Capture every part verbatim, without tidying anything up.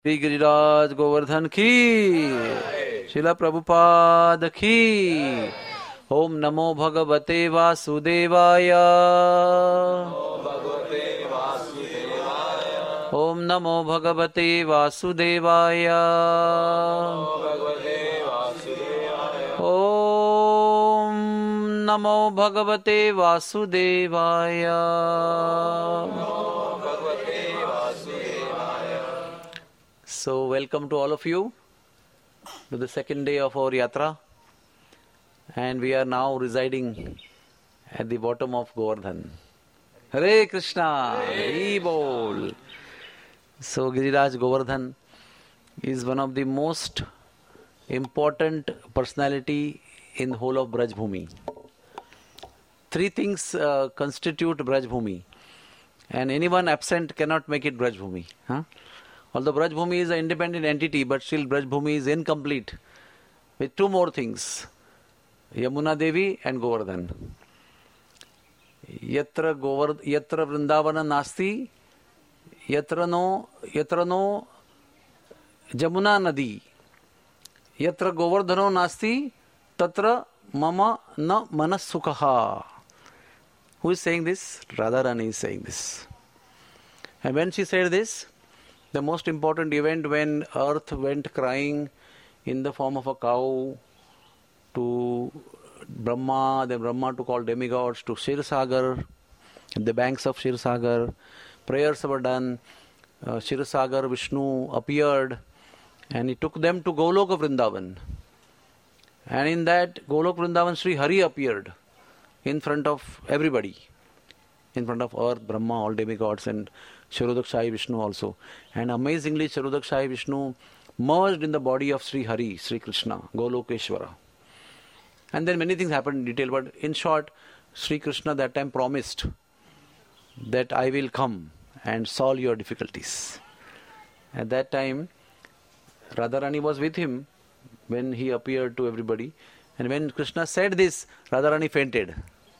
श्री गिरिराज गोवर्धन की, शिला प्रभुपाद की। ओम नमो भगवते वासुदेवाय। ओम नमो भगवते वासुदेवाय। ओम नमो भगवते वासुदेवाय। So welcome to all of you to the second day of our yatra, and we are now residing at the bottom of Govardhan. Hare Krishna, Hari Bol. So Giriraj Govardhan is one of the most important personality in the whole of Braj Bhumi. Three things uh, constitute Braj Bhumi, and anyone absent cannot make it Braj Bhumi. Huh? Although Braj Bhumi is an independent entity, but still Braj Bhumi is incomplete with two more things, Yamuna Devi and Govardhan. Yatra Govard, Yatra Vrindavana Nasti, Yatra no, Yatra no Jamuna Nadi, Yatra Govardhano Nasti, Tatra Mama na Manas Sukhaha. Who is saying this? Radharani is saying this. And when she said this, the most important event when earth went crying in the form of a cow to Brahma, then Brahma took all demigods to Kshirosagar, at the banks of Kshirosagar, prayers were done, uh, Kshirosagar Vishnu appeared and he took them to Goloka Vrindavan. And in that Goloka Vrindavan Sri Hari appeared in front of everybody, in front of earth, Brahma, all demigods, and Kshirodakshai Vishnu also. And amazingly, Kshirodakshai Vishnu merged in the body of Sri Hari, Sri Krishna, Golokeshwara. And then many things happened in detail, but in short, Sri Krishna that time promised that I will come and solve your difficulties. At that time, Radharani was with him when he appeared to everybody. And when Krishna said this, Radharani fainted.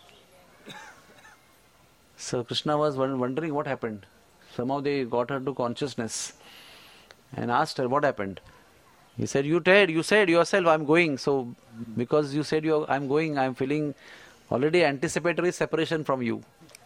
So Krishna was wondering what happened. Somehow they got her to consciousness and asked her what happened. He said, you said, you said yourself, I'm going. So because you said you, I'm going, I'm feeling already anticipatory separation from you.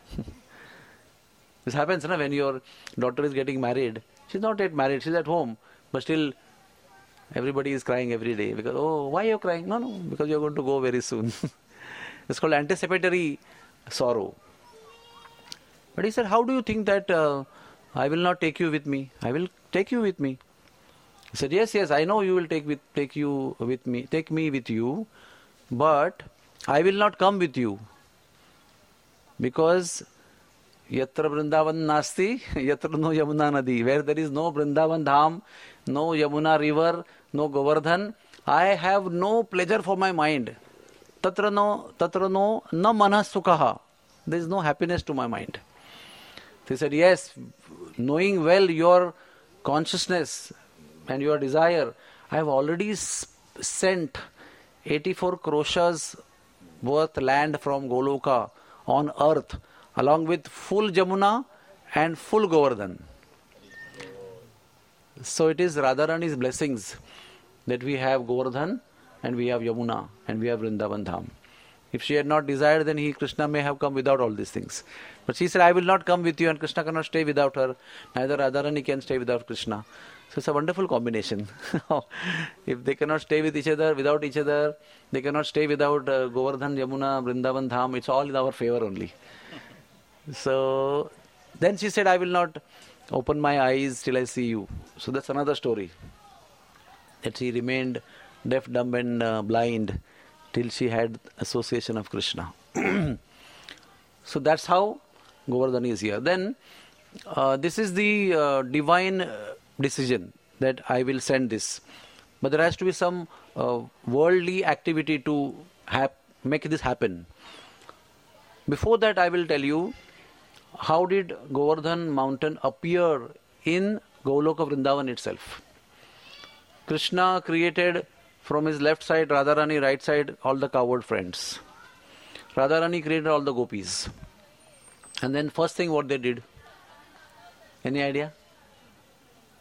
This happens na, when your daughter is getting married. She's not yet married, she's at home. But still, everybody is crying every day. Because, oh, why are you crying? No, no, because you're going to go very soon. It's called anticipatory sorrow. But he said, how do you think that uh, I will not take you with me? I will take you with me. He said, yes, yes, I know you will take with take you with me, take me with you, but I will not come with you. Because Yatra Vrindavan Nasti, Yatra no Yamuna Nadi, where there is no Vrindavan Dham, no Yamuna river, no Govardhan, I have no pleasure for my mind. Tatra no, tatra no, na manas sukhaha. There is no happiness to my mind. He said, yes, knowing well your consciousness and your desire, I have already s- sent eighty-four kroshas worth land from Goloka on earth, along with full Jamuna and full Govardhan. So it is Radharani's blessings that we have Govardhan and we have Yamuna and we have Vrindavan Dham. If she had not desired, then he, Krishna, may have come without all these things. But she said, I will not come with you, and Krishna cannot stay without her. Neither Radharani can stay without Krishna. So it's a wonderful combination. If they cannot stay with each other, without each other, they cannot stay without uh, Govardhan, Yamuna, Vrindavan Dham. It's all in our favor only. So then she said, I will not open my eyes till I see you. So that's another story. That she remained deaf, dumb and uh, blind till she had association of Krishna. So that's how Govardhan is here. Then uh, this is the uh, divine uh, decision that I will send this. But there has to be some uh, worldly activity to hap- make this happen. Before that, I will tell you how did Govardhan mountain appear in Goloka Vrindavan itself. Krishna created from his left side, Radharani right side, all the coward friends. Radharani created all the gopis. And then first thing what they did, any idea?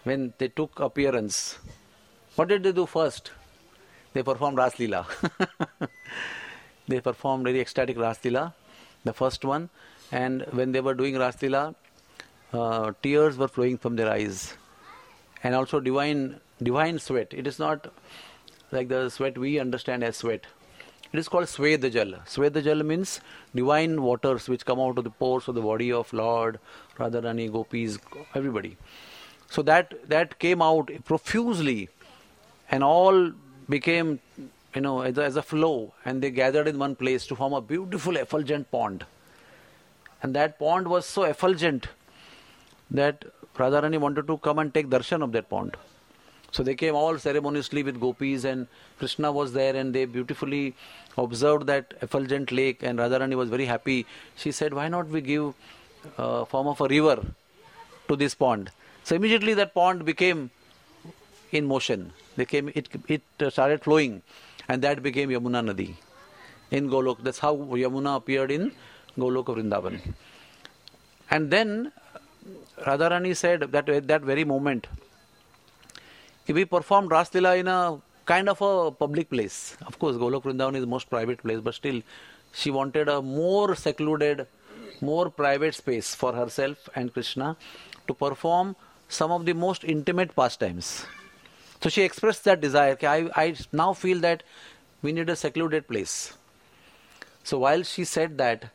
when they took appearance, what did they do first? They performed Ras Leela. They performed very ecstatic Ras Leela, the first one. And when they were doing Ras Leela, uh, tears were flowing from their eyes. And also divine divine sweat. It is not like the sweat we understand as sweat. It is called Swedajal. Swedajal means divine waters which come out of the pores of the body of Lord, Radharani, Gopis, everybody. So that that came out profusely and all became, you know, as a, as a flow, and they gathered in one place to form a beautiful effulgent pond. And that pond was so effulgent that Radharani wanted to come and take darshan of that pond. So they came all ceremoniously with gopis, and Krishna was there, and they beautifully observed that effulgent lake, and Radharani was very happy. She said, why not we give uh, form of a river to this pond? So immediately that pond became in motion. They came, it, it started flowing, and that became Yamuna Nadi in Golok. That's how Yamuna appeared in Golok of Vrindavan. And then Radharani said that at that very moment, we performed Ras Leela in a kind of a public place. Of course, Golok Vrindavan is the most private place, but still she wanted a more secluded, more private space for herself and Krishna to perform some of the most intimate pastimes. So she expressed that desire. I, I now feel that we need a secluded place. So while she said that,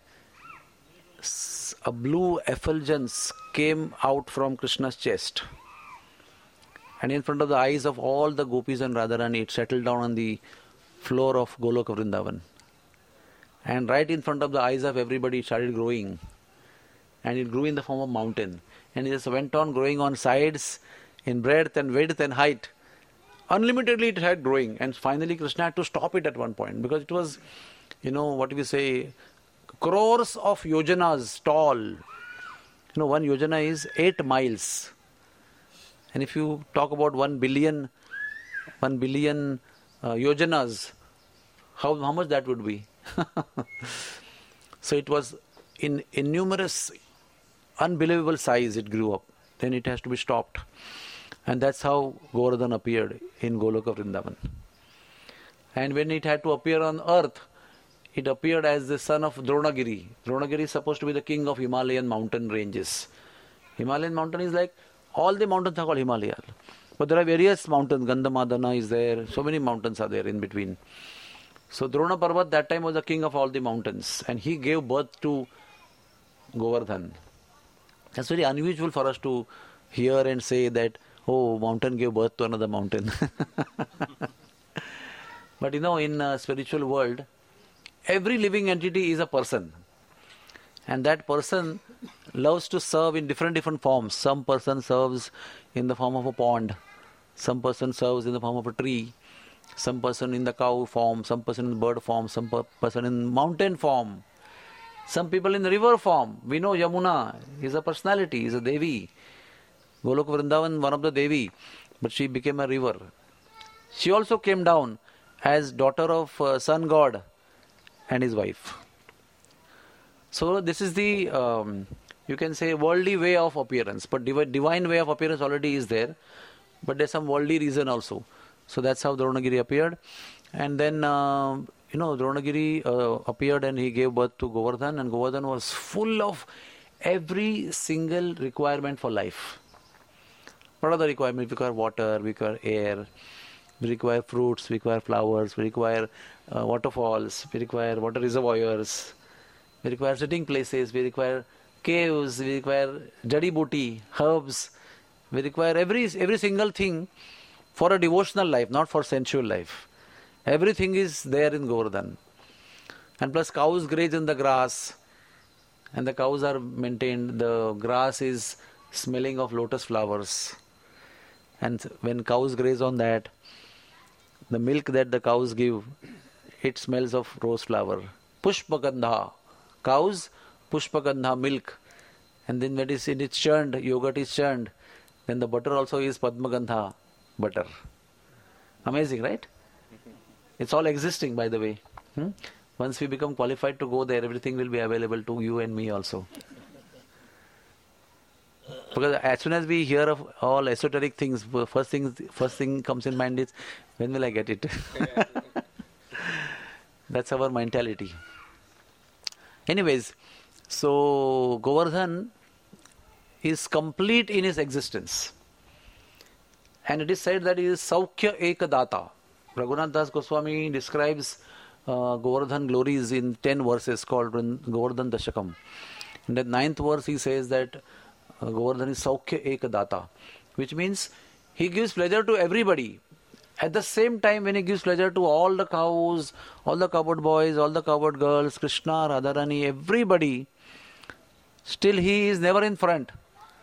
a blue effulgence came out from Krishna's chest. And in front of the eyes of all the gopis and Radharani, it settled down on the floor of Golok of Vrindavan. And right in front of the eyes of everybody, it started growing. And it grew in the form of mountain. And it just went on growing on sides, in breadth and width and height. Unlimitedly it had growing. And finally Krishna had to stop it at one point. Because it was, you know, what do we say, crores of yojanas tall. You know, one yojana is eight miles. And if you talk about one billion, one billion uh, yojanas, how, how much that would be? So it was in innumerous, unbelievable size it grew up. Then it has to be stopped. And that's how Govardhan appeared in Golok of Vrindavan. And when it had to appear on earth, it appeared as the son of Dronagiri. Dronagiri is supposed to be the king of Himalayan mountain ranges. Himalayan mountain is like, all the mountains are called Himalaya. But there are various mountains. Gandhamadana is there. So many mountains are there in between. So Drona Parvat that time was the king of all the mountains. And he gave birth to Govardhan. That's very unusual for us to hear and say that, oh, mountain gave birth to another mountain. But you know, in a spiritual world, every living entity is a person. And that person loves to serve in different different forms. Some person serves in the form of a pond. Some person serves in the form of a tree. Some person in the cow form. Some person in bird form. Some per- person in mountain form. Some people in river form. We know Yamuna is a personality, is a Devi. Golok Vrindavan, one of the Devi. But she became a river. She also came down as daughter of uh, sun god and his wife. So this is the, um, you can say, worldly way of appearance. But divi- divine way of appearance already is there. But there's some worldly reason also. So that's how Dronagiri appeared. And then, uh, you know, Dronagiri uh, appeared and he gave birth to Govardhan. And Govardhan was full of every single requirement for life. What are the requirements? We require water, we require air, we require fruits, we require flowers, we require uh, waterfalls, we require water reservoirs. We require sitting places, we require caves, we require jadi booty, herbs. We require every every single thing for a devotional life, not for sensual life. Everything is there in Govardhan. And plus cows graze in the grass. And the cows are maintained. The grass is smelling of lotus flowers. And when cows graze on that, the milk that the cows give, it smells of rose flower. Pushpagandha. Cows, Pushpagandha, milk. And then when it is, it is churned, yogurt is churned. Then the butter also is Padmagandha butter. Amazing, right? It's all existing, by the way. Hmm? Once we become qualified to go there, everything will be available to you and me also. Because as soon as we hear of all esoteric things, first thing, first thing comes in mind is, when will I get it? That's our mentality. Anyways, so Govardhan is complete in his existence. And it is said that he is Saukhya Ekadata. Raghunath Das Goswami describes uh, Govardhan glories in ten verses called Govardhan Dashakam. In the ninth verse he says that uh, Govardhan is Saukhya Ekadata, which means he gives pleasure to everybody. At the same time, when he gives pleasure to all the cows, all the cowherd boys, all the cowherd girls, Krishna, Radharani, everybody, still he is never in front.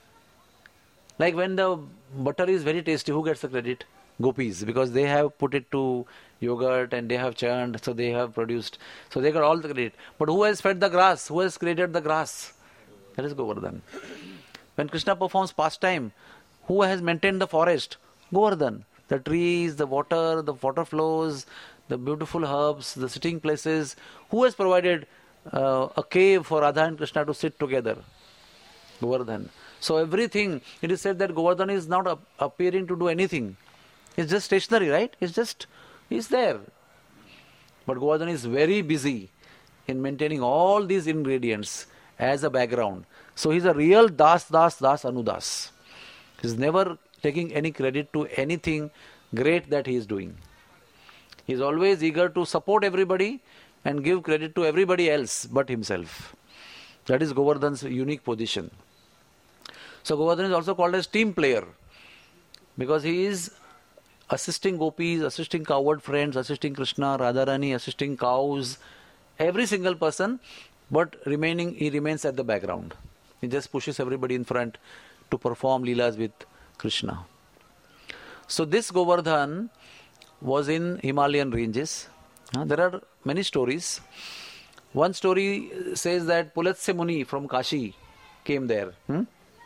Like when the butter is very tasty, who gets the credit? Gopis, because they have put it to yogurt and they have churned, so they have produced. So they got all the credit. But who has fed the grass? Who has created the grass? That is Govardhan. When Krishna performs pastime, who has maintained the forest? Govardhan. The trees, the water, the water flows, the beautiful herbs, the sitting places. Who has provided uh, a cave for Radha and Krishna to sit together? Govardhan. So everything, it is said that Govardhan is not up, appearing to do anything. It's just stationary, right? It's just, he's there. But Govardhan is very busy in maintaining all these ingredients as a background. So he's a real Das, Das, Das, Anudas. He's never taking any credit to anything great that he is doing. He is always eager to support everybody and give credit to everybody else but himself. That is Govardhan's unique position. So Govardhan is also called as team player because he is assisting gopis, assisting cowherd friends, assisting Krishna, Radharani, assisting cows, every single person, but remaining he remains at the background. He just pushes everybody in front to perform leelas with Krishna. So this Govardhan was in Himalayan ranges. Uh, there are many stories. One story says that Pulatsya Muni from Kashi came there. Hmm?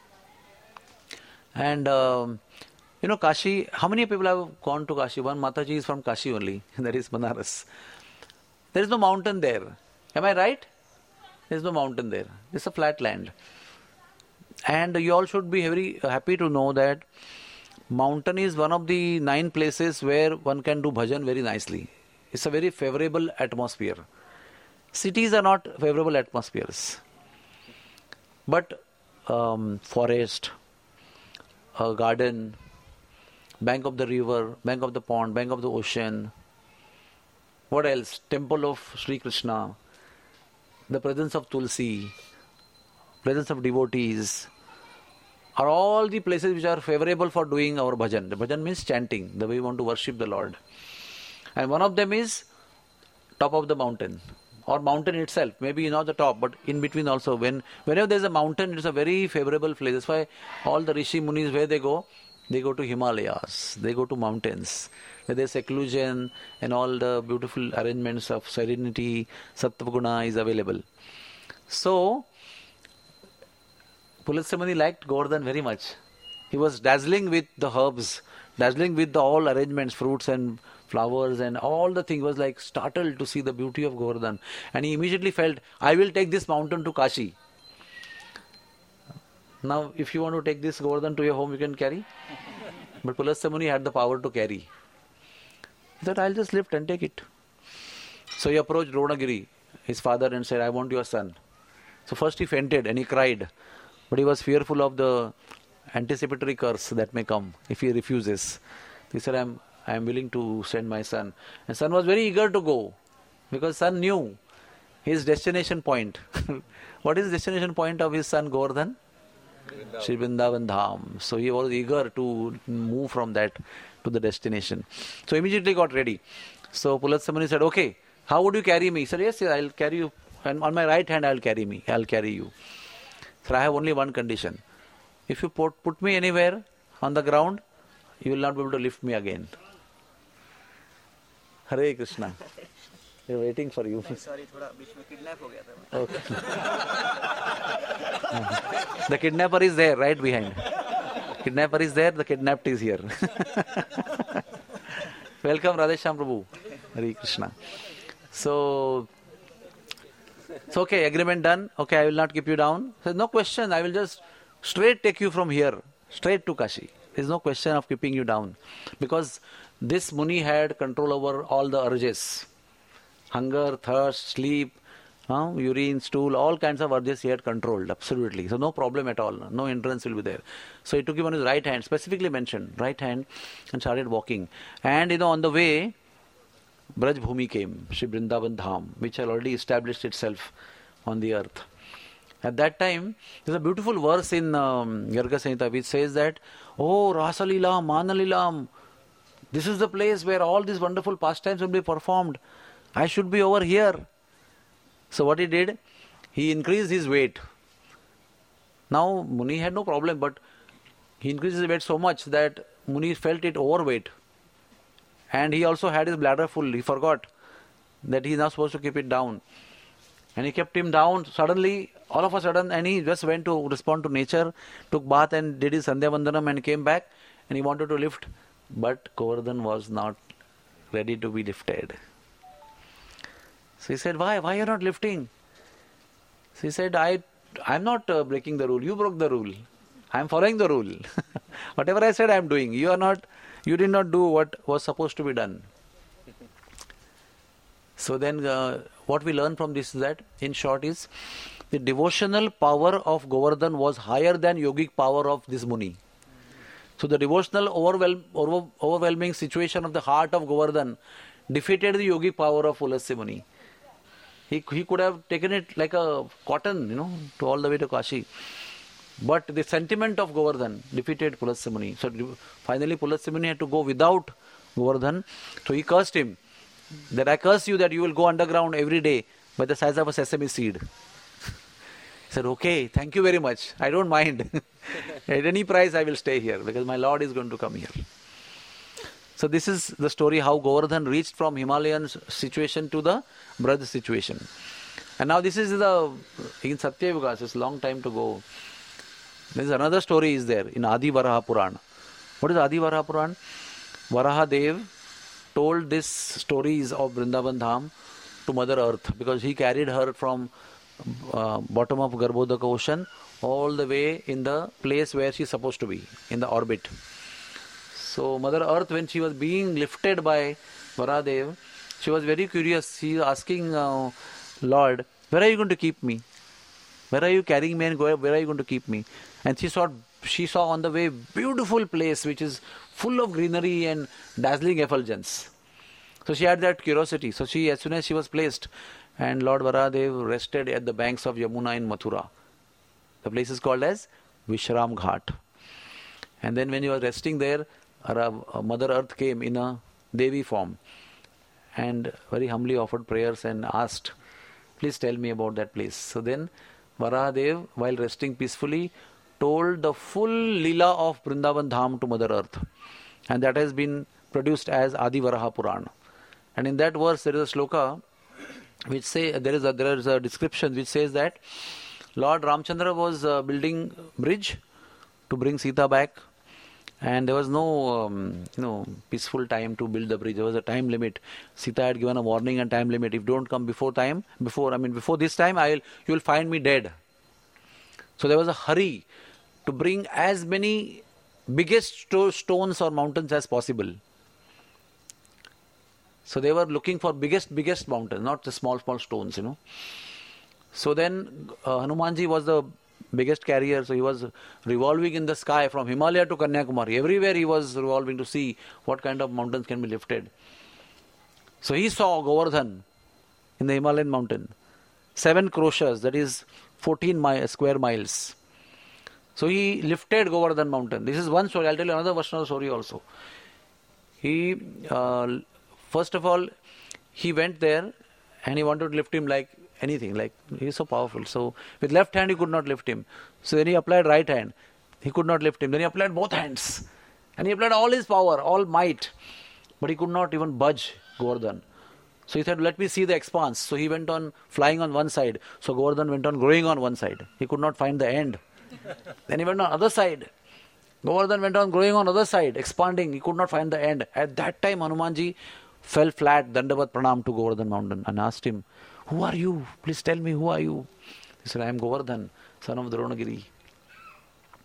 And um, you know Kashi, how many people have gone to Kashi? One Mataji is from Kashi only, that is Banaras. There is no mountain there. Am I right? There is no mountain there. It's a flat land. And you all should be very happy to know that mountain is one of the nine places where one can do bhajan very nicely. It's a very favorable atmosphere. Cities are not favorable atmospheres. But um, forest, a garden, bank of the river, bank of the pond, bank of the ocean. What else? Temple of Sri Krishna, the presence of Tulsi, presence of devotees, are all the places which are favorable for doing our bhajan. The bhajan means chanting, the way we want to worship the Lord. And one of them is top of the mountain, or mountain itself, maybe not the top, but in between also. When Whenever there is a mountain, it is a very favorable place. That's why all the Rishi Munis, where they go, they go to Himalayas, they go to mountains, where there is seclusion and all the beautiful arrangements of serenity, Sattva-guna is available. So, Pulatsya Muni liked Govardhan very much. He was dazzling with the herbs, dazzling with the all arrangements, fruits and flowers and all the thing. He was like startled to see the beauty of Govardhan. And he immediately felt, I will take this mountain to Kashi. Now, if you want to take this Govardhan to your home, you can carry. But Pulatsya Muni had the power to carry. He thought, I'll just lift and take it. So he approached Dronagiri, his father, and said, I want your son. So first he fainted and he cried. But he was fearful of the anticipatory curse that may come if he refuses. He said, I am, I am willing to send my son. And son was very eager to go because son knew his destination point. What is the destination point of his son Govardhan? Shri Vrindavan Dham. So he was eager to move from that to the destination. So immediately got ready. So Pulatsya Muni said, okay, how would you carry me? He said, yes, yes, I'll carry you. And on my right hand, I'll carry me. I'll carry you. So I have only one condition. If you put, put me anywhere on the ground, you will not be able to lift me again. Hare Krishna. We're waiting for you. Sorry, thoda beech mein kidnap ho gaya tha. Okay. The kidnapper is there, right behind. Kidnapper is there, the kidnapped is here. Welcome, Radheshyam Prabhu. Hare Krishna. So, it's okay, agreement done. Okay, I will not keep you down. So, no question, I will just straight take you from here, straight to Kashi. There is no question of keeping you down. Because this Muni had control over all the urges. Hunger, thirst, sleep, uh, urine, stool, all kinds of urges he had controlled, absolutely. So no problem at all, no hindrance will be there. So he took him on his right hand, specifically mentioned, right hand, and started walking. And you know, on the way, Braj Bhumi came, Shri Vrindavan Dham, which had already established itself on the earth. At that time, there's a beautiful verse in um, Garga Samhita which says that, oh, Rasalilam, Manalilam, this is the place where all these wonderful pastimes will be performed. I should be over here. So what he did, he increased his weight. Now, Muni had no problem, but he increased his weight so much that Muni felt it overweight. And he also had his bladder full. He forgot that he is not supposed to keep it down. And he kept him down suddenly, all of a sudden, and he just went to respond to nature, took bath and did his Sandhya Vandanam and came back, and he wanted to lift. But Govardhan was not ready to be lifted. So he said, why? Why are you not lifting? So he said, I, I'm not uh, breaking the rule. You broke the rule. I'm following the rule. Whatever I said, I'm doing. You are not, you did not do what was supposed to be done. So then uh, what we learn from this is that, in short, is the devotional power of Govardhan was higher than yogic power of this Muni. So the devotional overwhelm, over, overwhelming situation of the heart of Govardhan defeated the yogic power of Pulasya Muni. He, he could have taken it like a cotton, you know, to all the way to Kashi. But the sentiment of Govardhan defeated Pulasya Muni. So finally Pulasya Muni had to go without Govardhan. So he cursed him, that I curse you that you will go underground every day by the size of a sesame seed. He said, okay, thank you very much. I don't mind. At any price I will stay here because my Lord is going to come here. So this is the story how Govardhan reached from Himalayan situation to the Braj situation. And now this is the, in Satya Yuga, so it's a long time to go. There is another story is there in Adi Varaha Puran. What is Adi Varaha Puran? Varaha Dev told these stories of Vrindavan Dham to Mother Earth because he carried her from uh, bottom of Garbhodaka ocean all the way in the place where she is supposed to be, in the orbit. So Mother Earth, when she was being lifted by Varahadev, she was very curious. She was asking uh, Lord, where are you going to keep me? Where are you carrying me and where are you going to keep me? And she saw, she saw on the way beautiful place which is full of greenery and dazzling effulgence. So she had that curiosity. So she, as soon as she was placed, and Lord Varahadev rested at the banks of Yamuna in Mathura. The place is called as Vishram Ghat. And then when he was resting there, Mother Earth came in a Devi form and very humbly offered prayers and asked, please tell me about that place. So then Varahadev, while resting peacefully, told the full Leela of Vrindavan Dham to Mother Earth. And that has been produced as Adi Varaha Puran. And in that verse there is a shloka which say, there is a, there is a description which says that Lord Ramchandra was uh, building bridge to bring Sita back. And there was no, um, you know, peaceful time to build the bridge. There was a time limit. Sita had given a warning and time limit. If you don't come before time, before I mean before this time, I'll you will find me dead. So there was a hurry to bring as many biggest sto- stones or mountains as possible. So they were looking for biggest, biggest mountains, not the small, small stones, you know. So then uh, Hanumanji was the biggest carrier, so he was revolving in the sky from Himalaya to Kanyakumari. Everywhere he was revolving to see what kind of mountains can be lifted. So he saw Govardhan in the Himalayan mountain. Seven kroshas, that is fourteen mi- square miles. So he lifted Govardhan mountain. This is one story. I'll tell you another version of the story also. He, uh, first of all, he went there and he wanted to lift him like anything, like he is so powerful. So with left hand he could not lift him. So then he applied right hand. He could not lift him. Then he applied both hands. And he applied all his power, all might. But he could not even budge Govardhan. So he said, let me see the expanse. So he went on flying on one side. So Govardhan went on growing on one side. He could not find the end. Then he went on other side. Govardhan went on growing on other side, expanding. He could not find the end. At that time, Hanumanji fell flat, Dandavat Pranam to Govardhan mountain and asked him, who are you? Please tell me, who are you? He said, I am Govardhan, son of Dronagiri.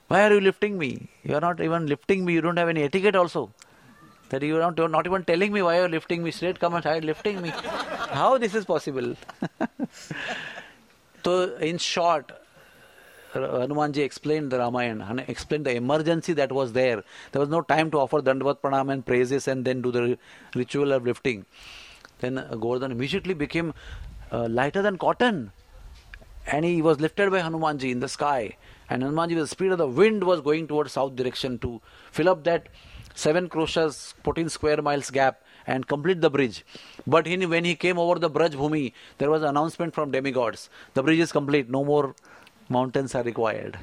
Why are you lifting me? You are not even lifting me. You don't have any etiquette also. That you are not, you're not even telling me why you are lifting me. Straight come and start lifting me. How this is possible? So, in short, Hanumanji explained the Ramayana, explained the emergency that was there. There was no time to offer Dandavat Pranam and praises and then do the ritual of lifting. Then Govardhan immediately became uh, lighter than cotton. And he was lifted by Hanumanji in the sky. And Hanumanji, with the speed of the wind, was going towards south direction to fill up that seven kroshas, fourteen square miles gap and complete the bridge. But he, when he came over the Braj Bhumi, there was an announcement from demigods. The bridge is complete. No more mountains are required.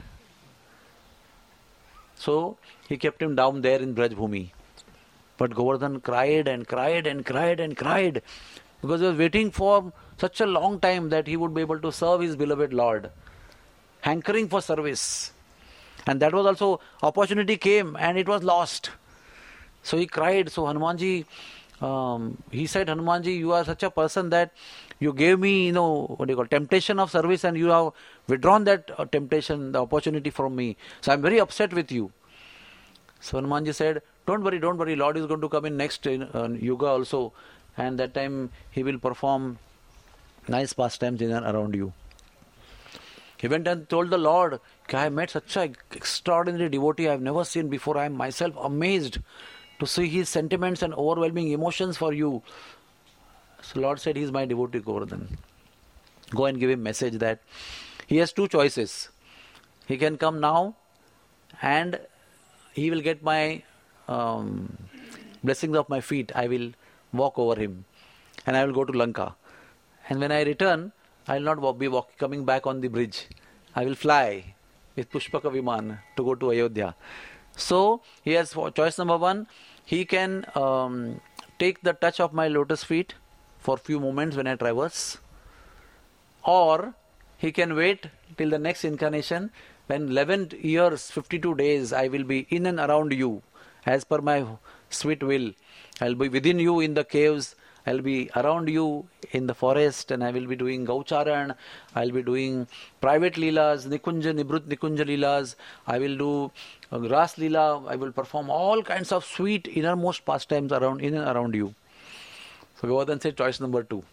So he kept him down there in Braj Bhumi. But Govardhan cried and cried and cried and cried because he was waiting for such a long time that he would be able to serve his beloved Lord. Hankering for service. And that was also, opportunity came and it was lost. So he cried. So Hanumanji, um, he said, Hanumanji, you are such a person that you gave me, you know, what do you call, temptation of service, and you have withdrawn that uh, temptation, the opportunity from me. So I am very upset with you. So Hanumanji said, don't worry, don't worry, Lord is going to come in next uh, Yuga also, and that time he will perform nice pastimes in and around you. He went and told the Lord, I met such an extraordinary devotee I have never seen before. I am myself amazed to see his sentiments and overwhelming emotions for you. So Lord said, he is my devotee Govardhan. Go and give him message that he has two choices. He can come now and he will get my um, blessings of my feet. I will walk over him and I will go to Lanka. And when I return, I will not be walk, coming back on the bridge. I will fly with Pushpaka Viman to go to Ayodhya. So he has choice number one. He can um, take the touch of my lotus feet for few moments when I traverse, or he can wait till the next incarnation when eleven years, fifty-two days I will be in and around you as per my sweet will. I will be within you in the caves, I will be around you in the forest, and I will be doing Gaucharan, I will be doing private Leelas, Nikunja, Nibrut Nikunja Leelas, I will do uh, Ras Leela, I will perform all kinds of sweet innermost pastimes around in and around you. So Govardhan said choice number two.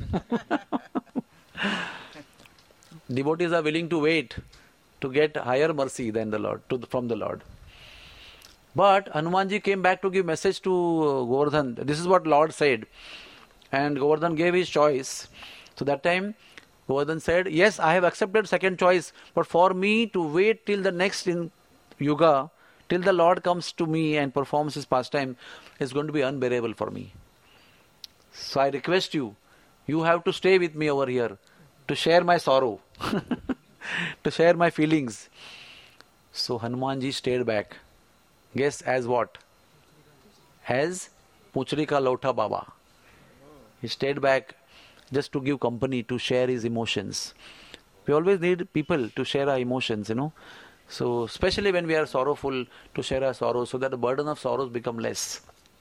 Devotees are willing to wait to get higher mercy than the Lord, to the, from the Lord. But Hanumanji came back to give message to uh, Govardhan. This is what Lord said. And Govardhan gave his choice. So that time Govardhan said, yes, I have accepted second choice, but for me to wait till the next in Yuga, till the Lord comes to me and performs his pastime, is going to be unbearable for me. So I request you, you have to stay with me over here to share my sorrow, to share my feelings. So Hanumanji stayed back. Guess as what? As Puchrika Lotha Baba. He stayed back just to give company, to share his emotions. We always need people to share our emotions, you know. So especially when we are sorrowful, to share our sorrows so that the burden of sorrows become less.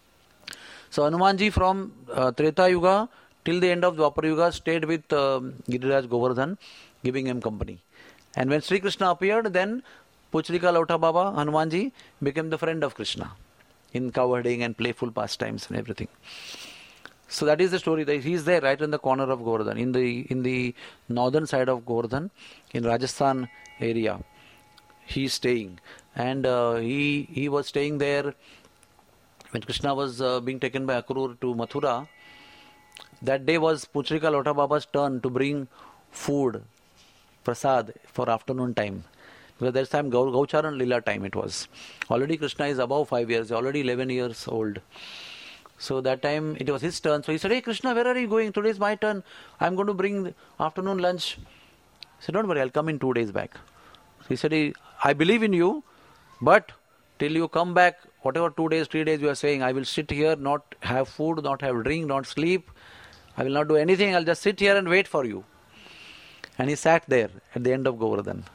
So Hanumanji from uh, Treta Yuga till the end of Dwapar Yuga stayed with uh, Giriraj Govardhan, giving him company. And when Sri Krishna appeared, then Puchrika Lotha Baba, Hanumanji, became the friend of Krishna in cowherding and playful pastimes and everything. So that is the story. He is there right in the corner of Govardhan, in the in the northern side of Govardhan, in Rajasthan area. He is staying, and uh, he he was staying there when Krishna was uh, being taken by Akrur to Mathura. That day was Puchrika Lotha Baba's turn to bring food, prasad, for afternoon time. Because that time Gau- Gaucharan Lila time it was. Already Krishna is above five years, already eleven years old. So that time it was his turn. So he said, hey Krishna, where are you going? Today is my turn. I am going to bring afternoon lunch. He said, don't worry, I'll come in two days back. So he said, I believe in you, but till you come back, whatever two days, three days you are saying, I will sit here, not have food, not have drink, not sleep. I will not do anything. I'll just sit here and wait for you. And he sat there at the end of Govardhan.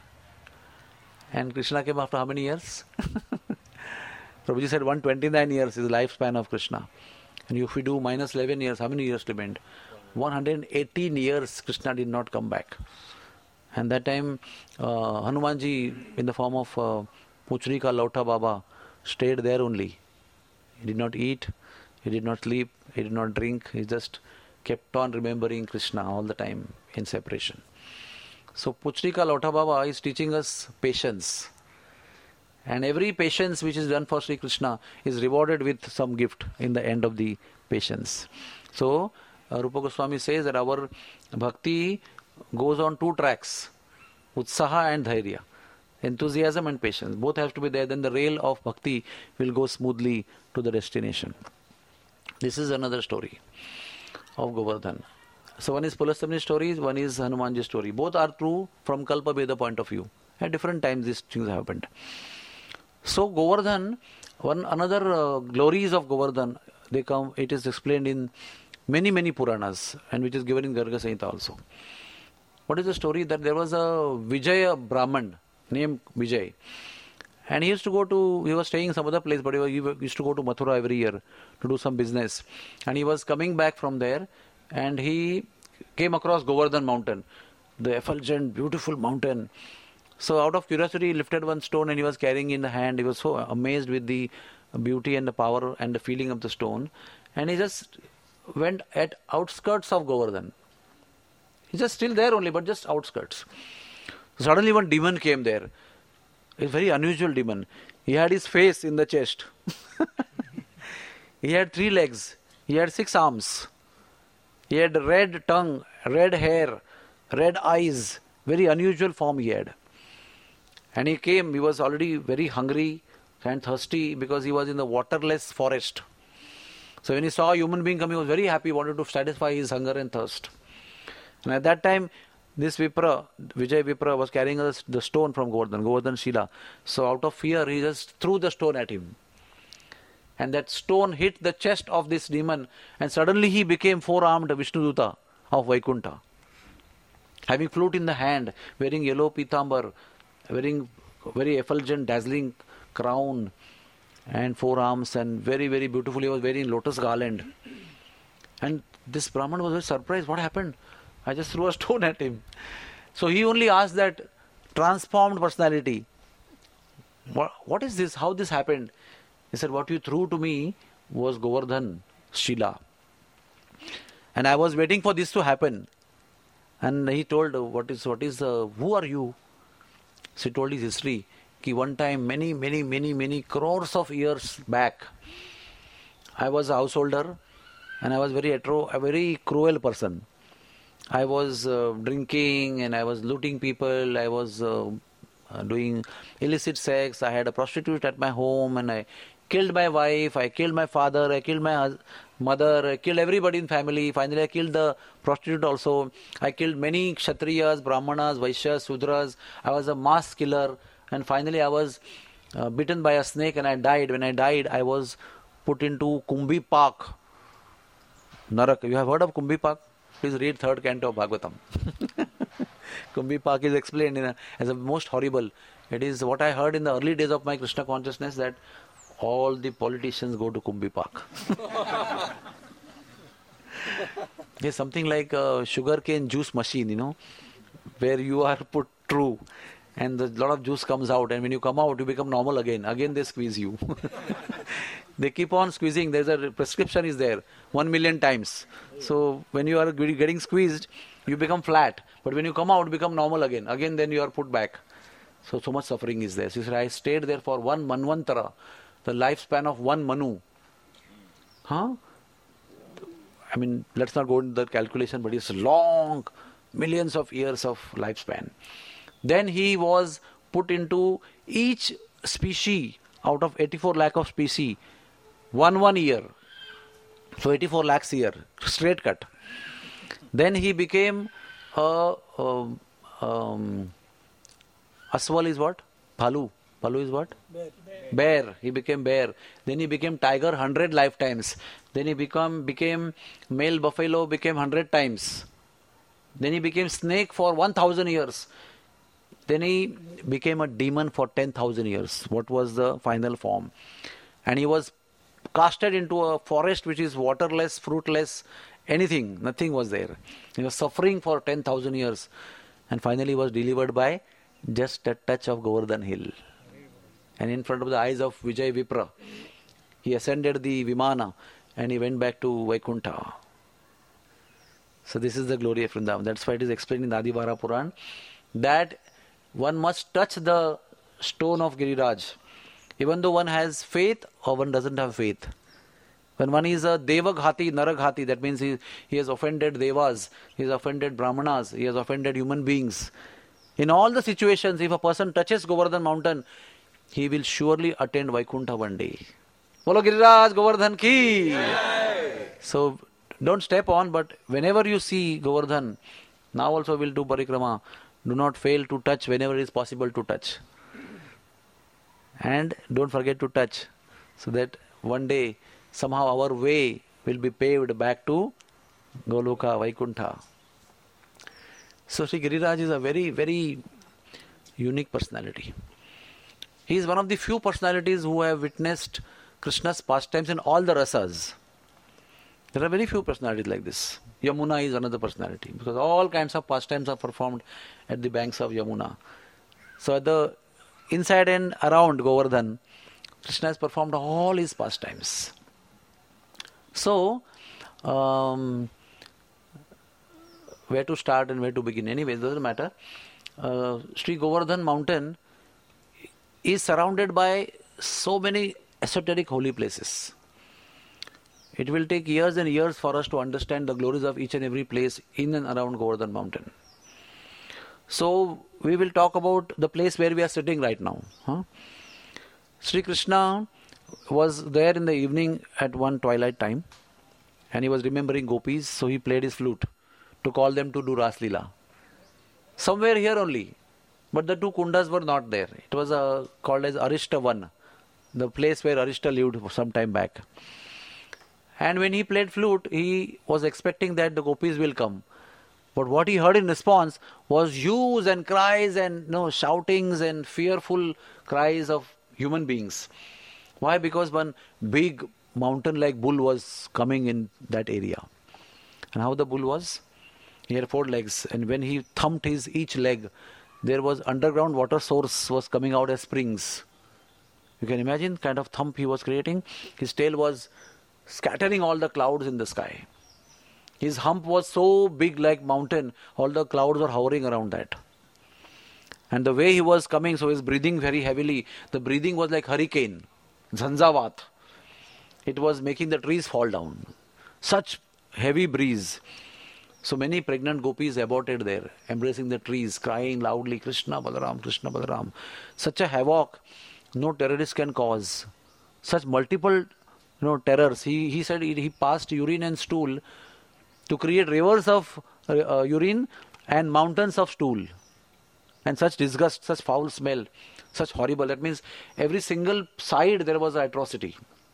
And Krishna came after how many years? Prabhuji said one hundred twenty-nine years is the lifespan of Krishna. And if we do minus eleven years, how many years remained? one hundred eighteen years Krishna did not come back. And that time uh, Hanumanji in the form of uh, Puchrika Lauta Baba stayed there only. He did not eat, he did not sleep, he did not drink, he just kept on remembering Krishna all the time in separation. So Puchrika Lauta Baba is teaching us patience. And every patience which is done for Sri Krishna is rewarded with some gift in the end of the patience. So uh, Rupa Goswami says that our bhakti goes on two tracks, Utsaha and Dhairya. Enthusiasm and patience. Both have to be there. Then the rail of bhakti will go smoothly to the destination. This is another story of Govardhan. So one is Pulastamni stories, one is Hanumanji story. Both are true from Kalpa Veda point of view. At different times these things happened. So Govardhan, one another uh, glories of Govardhan, they come. It is explained in many many Puranas and which is given in Garga Samhita also. What is the story? That there was a Vijaya Brahman named Vijay, and he used to go to, he was staying in some other place, but he, was, he used to go to Mathura every year to do some business, and he was coming back from there, and he came across Govardhan mountain, the effulgent, beautiful mountain. So out of curiosity, he lifted one stone and he was carrying in the hand. He was so amazed with the beauty and the power and the feeling of the stone, and he just went at outskirts of Govardhan. He's just still there only, but just outskirts. Suddenly one demon came there. A very unusual demon. He had his face in the chest. He had three legs. He had six arms. He had red tongue, red hair, red eyes. Very unusual form he had. And he came, he was already very hungry and thirsty because he was in the waterless forest. So when he saw a human being come, he was very happy, wanted to satisfy his hunger and thirst. And at that time, this Vipra, Vijay Vipra, was carrying the stone from Govardhan, Govardhan Shila. So out of fear, he just threw the stone at him. And that stone hit the chest of this demon, and suddenly he became four-armed Vishnuduta of Vaikuntha. Having flute in the hand, wearing yellow pitambar, wearing very effulgent, dazzling crown and four arms, and very, very beautiful. He was wearing lotus garland. And this Brahman was very surprised. What happened? I just threw a stone at him. So he only asked that transformed personality, what, what is this? How this happened? He said, what you threw to me was Govardhan Shila. And I was waiting for this to happen. And he told, what is, what is, uh, who are you? So he told his history. Ki one time, many, many, many, many crores of years back, I was a householder and I was very hetero, a very cruel person. I was uh, drinking and I was looting people, I was uh, uh, doing illicit sex, I had a prostitute at my home, and I killed my wife, I killed my father, I killed my mother, I killed everybody in family. Finally I killed the prostitute also. I killed many Kshatriyas, Brahmanas, Vaishyas, Sudras. I was a mass killer, and finally I was uh, bitten by a snake and I died. When I died, I was put into Kumbhi Pak, Narak. You have heard of Kumbhi Pak? Please read third canto of Bhagavatam. Kumbhi Pak is explained in a, as a most horrible. It is what I heard in the early days of my Krishna consciousness, that all the politicians go to Kumbhi Pak. It's something like a sugarcane juice machine, you know, where you are put through and a lot of juice comes out, and when you come out, you become normal again. Again they squeeze you. They keep on squeezing. There's a prescription is there, one million times. So when you are getting squeezed, you become flat. But when you come out, you become normal again. Again then you are put back. So, so much suffering is there. So he said, I stayed there for one manvantara, the lifespan of one Manu. Huh? I mean, let's not go into the calculation, but it's long, millions of years of lifespan. Then he was put into each species out of eighty-four lakh of species, one one year. So eighty-four lakhs a year, straight cut. Then he became a, a um, Aswal is what? Palu. Palu is what? Bear. Bear. He became bear. Then he became tiger hundred lifetimes. Then he become became male buffalo, became hundred times. Then he became snake for one thousand years. Then he became a demon for ten thousand years. What was the final form? And he was casted into a forest which is waterless, fruitless, anything. Nothing was there. He was suffering for ten thousand years. And finally was delivered by just a touch of Govardhan hill. And in front of the eyes of Vijay Vipra, he ascended the Vimana and he went back to Vaikuntha. So this is the glory of Vrindavan. That's why it is explained in the Adivara Puran that one must touch the stone of Giriraj, even though one has faith or one doesn't have faith. When one is a Devaghati, Naraghati, that means he, he has offended Devas, he has offended Brahmanas, he has offended human beings. In all the situations, if a person touches Govardhan mountain, he will surely attain Vaikuntha one day. Bolo Giriraj Govardhan ki! So don't step on, but whenever you see Govardhan, now also we'll do Parikrama, do not fail to touch whenever it is possible to touch. And don't forget to touch, so that one day somehow our way will be paved back to Goloka, Vaikuntha. So Sri Giriraj is a very, very unique personality. He is one of the few personalities who have witnessed Krishna's pastimes in all the rasas. There are very few personalities like this. Yamuna is another personality, because all kinds of pastimes are performed at the banks of Yamuna. So at the inside and around Govardhan, Krishna has performed all his pastimes. So, um, where to start and where to begin? Anyway, it doesn't matter. Uh, Sri Govardhan mountain is surrounded by so many esoteric holy places. It will take years and years for us to understand the glories of each and every place in and around Govardhan mountain. So, we will talk about the place where we are sitting right now. Huh? Sri Krishna was there in the evening at one twilight time, and he was remembering gopis, so he played his flute to call them to do Ras Leela. Somewhere here only, but the two kundas were not there. It was uh, called as Arishta Van, the place where Arishta lived some time back. And when he played flute, he was expecting that the gopis will come. But what he heard in response was hues and cries and you know, shoutings and fearful cries of human beings. Why? Because one big mountain-like bull was coming in that area. And how the bull was? He had four legs, and when he thumped his each leg, there was underground water source was coming out as springs. You can imagine kind of thump he was creating. His tail was scattering all the clouds in the sky. His hump was so big like mountain, all the clouds were hovering around that. And the way he was coming, so he was breathing very heavily. The breathing was like hurricane, Zanzavat. It was making the trees fall down. Such heavy breeze. So many pregnant gopis aborted there, embracing the trees, crying loudly, Krishna Balaram, Krishna Balaram. Such a havoc no terrorist can cause. Such multiple you know, terrors. He, he said he passed urine and stool to create rivers of uh, urine and mountains of stool. And such disgust, such foul smell, such horrible. That means every single side there was an atrocity.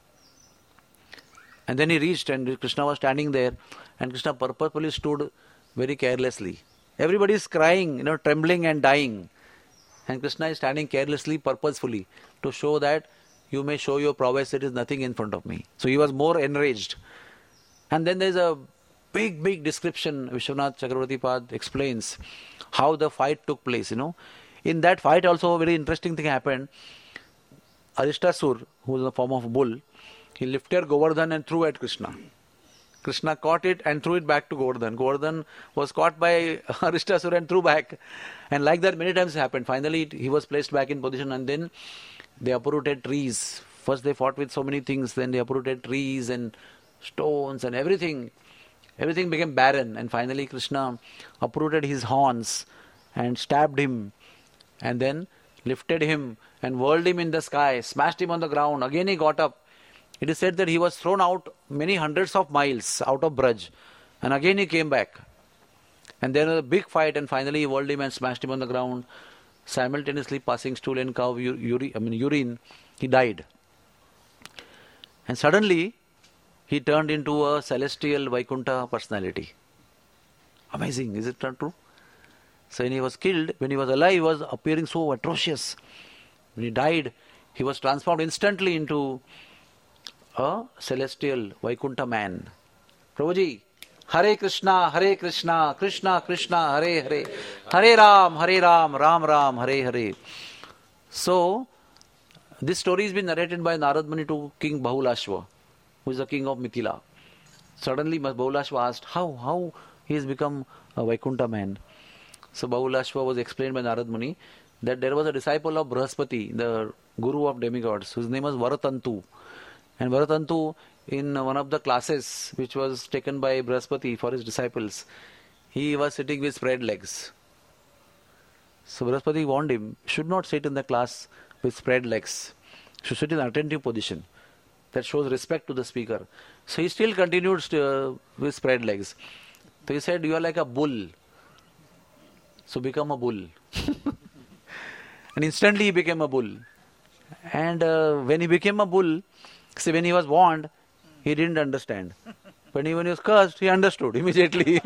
And then he reached and Krishna was standing there, and Krishna purposefully stood very carelessly. Everybody is crying, you know, trembling and dying. And Krishna is standing carelessly, purposefully, to show that you may show your prowess, there is nothing in front of me. So he was more enraged. And then there is a big, big description. Vishwanath Chakravarti Pad explains how the fight took place, you know. In that fight also a very interesting thing happened. Arishtasur, who was in the form of a bull, he lifted Govardhan and threw at Krishna. Krishna caught it and threw it back to Govardhan. Govardhan was caught by Arishtasur and threw back. And like that many times happened. Finally he was placed back in position, and then they uprooted trees. First they fought with so many things, then they uprooted trees and stones and everything. Everything became barren, and finally Krishna uprooted his horns and stabbed him, and then lifted him and whirled him in the sky, smashed him on the ground. Again he got up. It is said that he was thrown out many hundreds of miles out of Braj, and again he came back. And there was a big fight, and finally he whirled him and smashed him on the ground, simultaneously passing stool and cow urine, I mean urine. He died. And suddenly he turned into a celestial Vaikuntha personality. Amazing, is it not true? So when he was killed, when he was alive, he was appearing so atrocious. When he died, he was transformed instantly into a celestial Vaikuntha man. Prabhuji, Hare Krishna, Hare Krishna, Krishna Krishna, Hare Hare, Hare Ram, Hare Ram, Ram Ram, Hare Hare. So, This story has been narrated by Narad Muni to King Bahulashva, who is the king of Mithila. Suddenly Bahulashva asked, how, how he has become a Vaikuntha man. So Bahulashva was explained by Narad Muni that there was a disciple of Brahaspati, the guru of demigods, whose name was Varatantu. And Varatantu, in one of the classes which was taken by Brahaspati for his disciples, he was sitting with spread legs. So Brahaspati warned him, should not sit in the class with spread legs. Should sit in an attentive position. That shows respect to the speaker. So he still continued st- uh, with spread legs. So he said, you are like a bull. So become a bull. And instantly he became a bull. And uh, when he became a bull, see, when he was warned, he didn't understand. But when he was cursed, he understood immediately.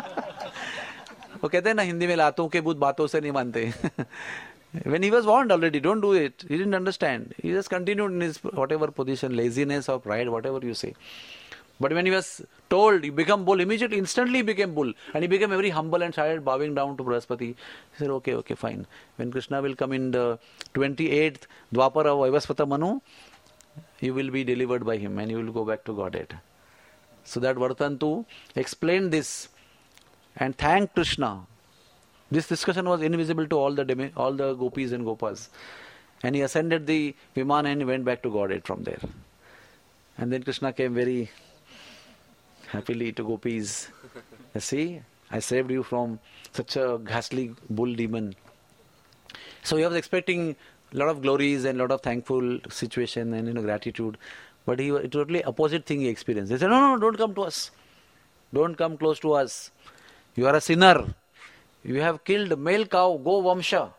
वो कहते हैं ना हिंदी में लातों के भूत बातों से नहीं मानते. When he was warned already, don't do it. He didn't understand. He just continued in his whatever position, laziness or pride, whatever you say. But when he was told, you become bull, immediately, instantly he became bull. And he became very humble and started bowing down to Brahaspati. He said, okay, okay, fine. When Krishna will come in the twenty-eighth Dwapara Vaivasvata Manu, you will be delivered by him and you will go back to Godhead. So that Varatantu explained this and thanked Krishna. This discussion was invisible to all the demi- all the gopis and gopas. And he ascended the Vimana and he went back to Godhead from there. And then Krishna came very happily to gopis. See, I saved you from such a ghastly bull demon. So he was expecting a lot of glories and a lot of thankful situation and you know gratitude. But he was totally opposite thing he experienced. He said, no, no, don't come to us. Don't come close to us. You are a sinner. You have killed male cow, Go Vamsha.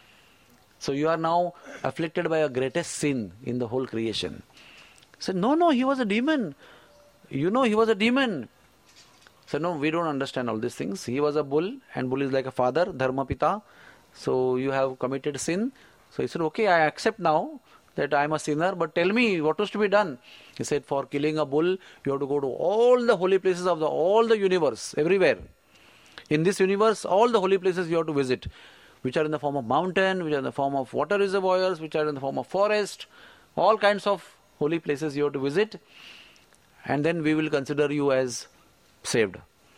So you are now afflicted by a greatest sin in the whole creation. He said, no, no, he was a demon. You know he was a demon. So no, we don't understand all these things. He was a bull and bull is like a father, Dharma Pita. So you have committed sin. So he said, okay, I accept now that I am a sinner, but tell me what was to be done. He said, for killing a bull, you have to go to all the holy places of the all the universe, everywhere. In this universe, all the holy places you have to visit, which are in the form of mountain, which are in the form of water reservoirs, which are in the form of forest, all kinds of holy places you have to visit, and then we will consider you as saved.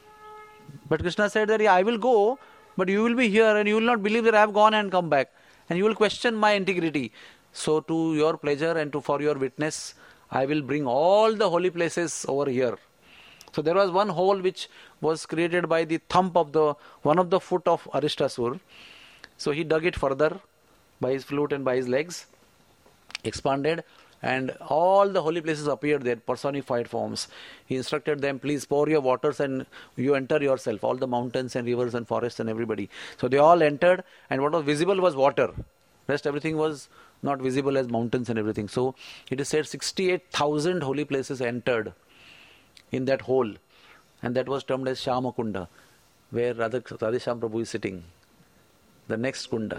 But Krishna said that, yeah, I will go, but you will be here and you will not believe that I have gone and come back, and you will question my integrity. So to your pleasure and to for your witness, I will bring all the holy places over here. So there was one hole which was created by the thump of the one of the foot of Aristasur. So he dug it further by his flute and by his legs, expanded, and all the holy places appeared there, personified forms. He instructed them, please pour your waters and you enter yourself, all the mountains and rivers and forests and everybody. So they all entered, and what was visible was water. Rest everything was not visible as mountains and everything. So it is said sixty-eight thousand holy places entered in that hole, and that was termed as Shyama Kunda, where Radha, Radheshyam Prabhu is sitting. The next Kunda.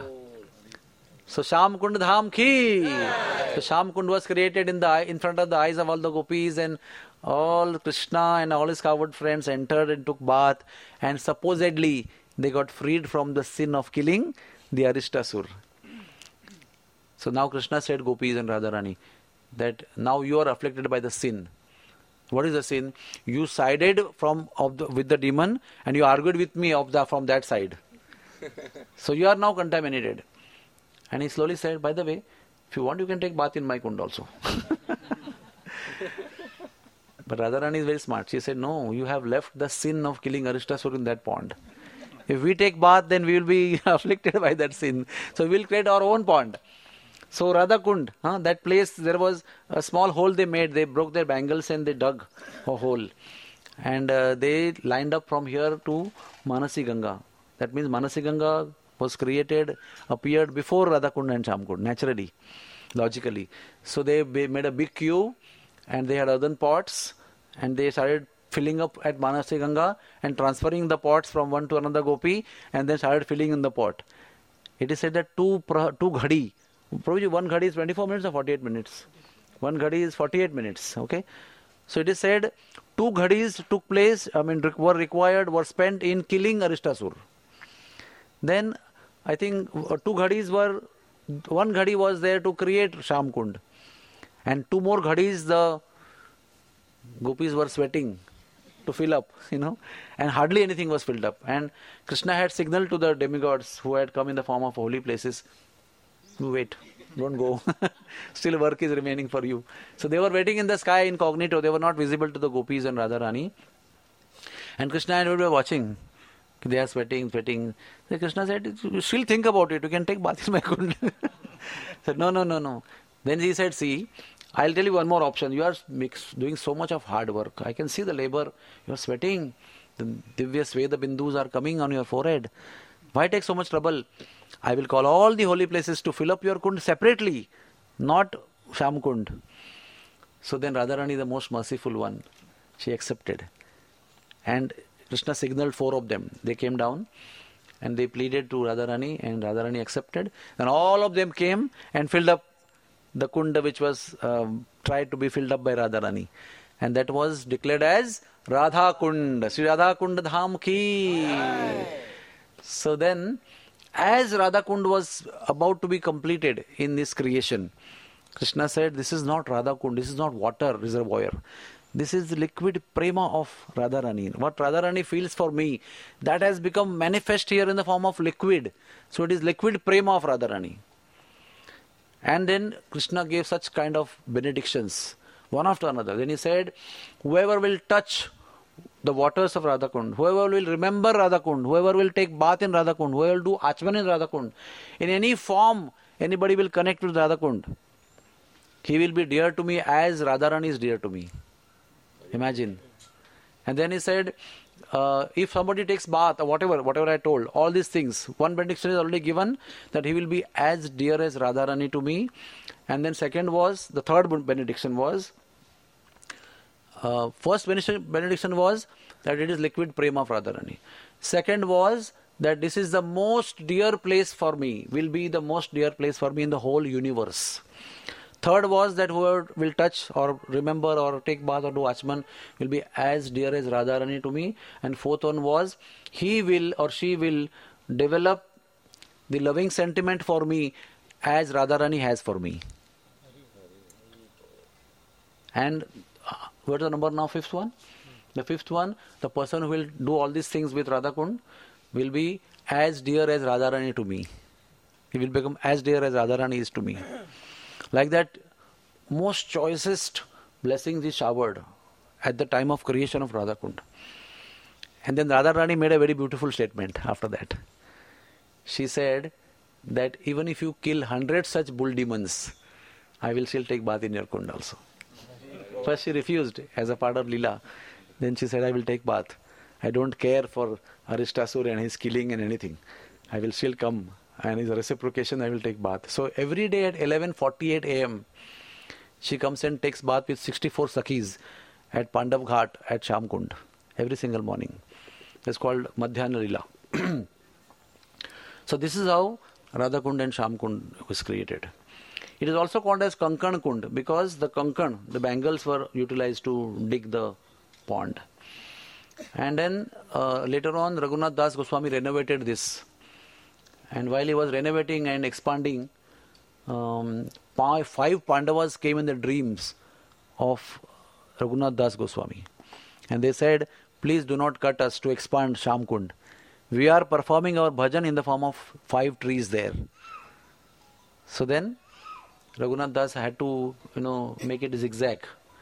So Shyam Kund Dham Ki. So Shyam Kund was created in the in front of the eyes of all the gopis, and all Krishna and all his coward friends entered and took bath, and supposedly they got freed from the sin of killing the Aristasur. So now Krishna said, gopis and Radharani, that now you are afflicted by the sin. What is the sin? You sided from of the, with the demon and you argued with me of the, from that side. So you are now contaminated. And he slowly said, by the way, if you want you can take bath in my kund also. But Radharani is very smart. She said, no, you have left the sin of killing Aristasur in that pond. If we take bath, then we will be afflicted by that sin. So we will create our own pond. So Radha Kund, huh, that place, there was a small hole they made. They broke their bangles and they dug a hole. And uh, they lined up from here to Manasi Ganga. That means Manasi Ganga was created, appeared before Radha Kund and Shyam Kund, naturally, logically. So they made a big queue and they had earthen pots and they started filling up at Manasi Ganga and transferring the pots from one to another gopi and then started filling in the pot. It is said that two, two ghadi, Prabhuji, one ghadi is twenty-four minutes or forty-eight minutes? One ghadi is forty-eight minutes, okay? So it is said two ghadis took place, I mean were required, were spent in killing Aristasur. Then I think two ghadis were one ghadi was there to create Shamkund. And two more ghadis the gopis were sweating to fill up, you know, and hardly anything was filled up. And Krishna had signaled to the demigods who had come in the form of holy places, you wait, don't go. Still work is remaining for you. So they were waiting in the sky incognito. They were not visible to the gopis and Radharani. And Krishna and everybody were watching. They are sweating, sweating. So Krishna said, you still think about it. You can take bath in my kund. Said, no, no, no, no. Then he said, see, I'll tell you one more option. You are mix, doing so much of hard work. I can see the labor. You are sweating. The Divya Sveda Bindus are coming on your forehead. Why take so much trouble? I will call all the holy places to fill up your kund separately, not Sham Kund. So then Radharani, the most merciful one, she accepted. And Krishna signaled four of them. They came down and they pleaded to Radharani, and Radharani accepted. And all of them came and filled up the kunda which was um, tried to be filled up by Radharani. And that was declared as Radha Kund. Sri Radha Kund Dham Ki. So then, as Radha Kund was about to be completed in this creation, Krishna said, this is not Radha Kund, this is not water reservoir. This is the liquid prema of Radharani. What Radharani feels for me, that has become manifest here in the form of liquid. So it is liquid prema of Radharani. And then Krishna gave such kind of benedictions, one after another. Then he said, whoever will touch the waters of Radhakund, whoever will remember Radhakund, whoever will take bath in Radhakund, whoever will do Achman in Radhakund, in any form anybody will connect with Radhakund, he will be dear to me as Radharani is dear to me. Imagine. And then he said, uh, if somebody takes bath or whatever, whatever I told, all these things, one benediction is already given, that he will be as dear as Radharani to me. And then second was, the third benediction was, uh, first benediction was that it is liquid prema of Radharani. Second was that this is the most dear place for me, will be the most dear place for me in the whole universe. Third was that whoever will touch or remember or take bath or do Achman will be as dear as Radharani to me. And fourth one was, he will or she will develop the loving sentiment for me as Radharani has for me. And uh, what's the number now? Fifth one? The fifth one, the person who will do all these things with Radhakund will be as dear as Radharani to me. He will become as dear as Radharani is to me. Like that, most choicest blessings is showered at the time of creation of Radhakund. And then Radharani made a very beautiful statement after that. She said that even if you kill hundred such bull demons, I will still take bath in your kund also. First she refused as a part of Leela. Then she said, I will take bath. I don't care for Aristasur and his killing and anything. I will still come. And as a reciprocation, I will take bath. So every day at eleven forty-eight a m, she comes and takes bath with sixty-four Sakhis at Pandav Ghat at Shamkund. Every single morning. It's called Madhyana Lila. So this is how Radhakund and Shamkund was created. It is also called as Kankan Kund because the Kankan, the bangles were utilized to dig the pond. And then uh, later on, Raghunath Das Goswami renovated this. And while he was renovating and expanding, um, five Pandavas came in the dreams of Raghunath Das Goswami. And they said, please do not cut us to expand Shamkund. We are performing our bhajan in the form of five trees there. So then, Raghunath Das had to, you know, make it zigzag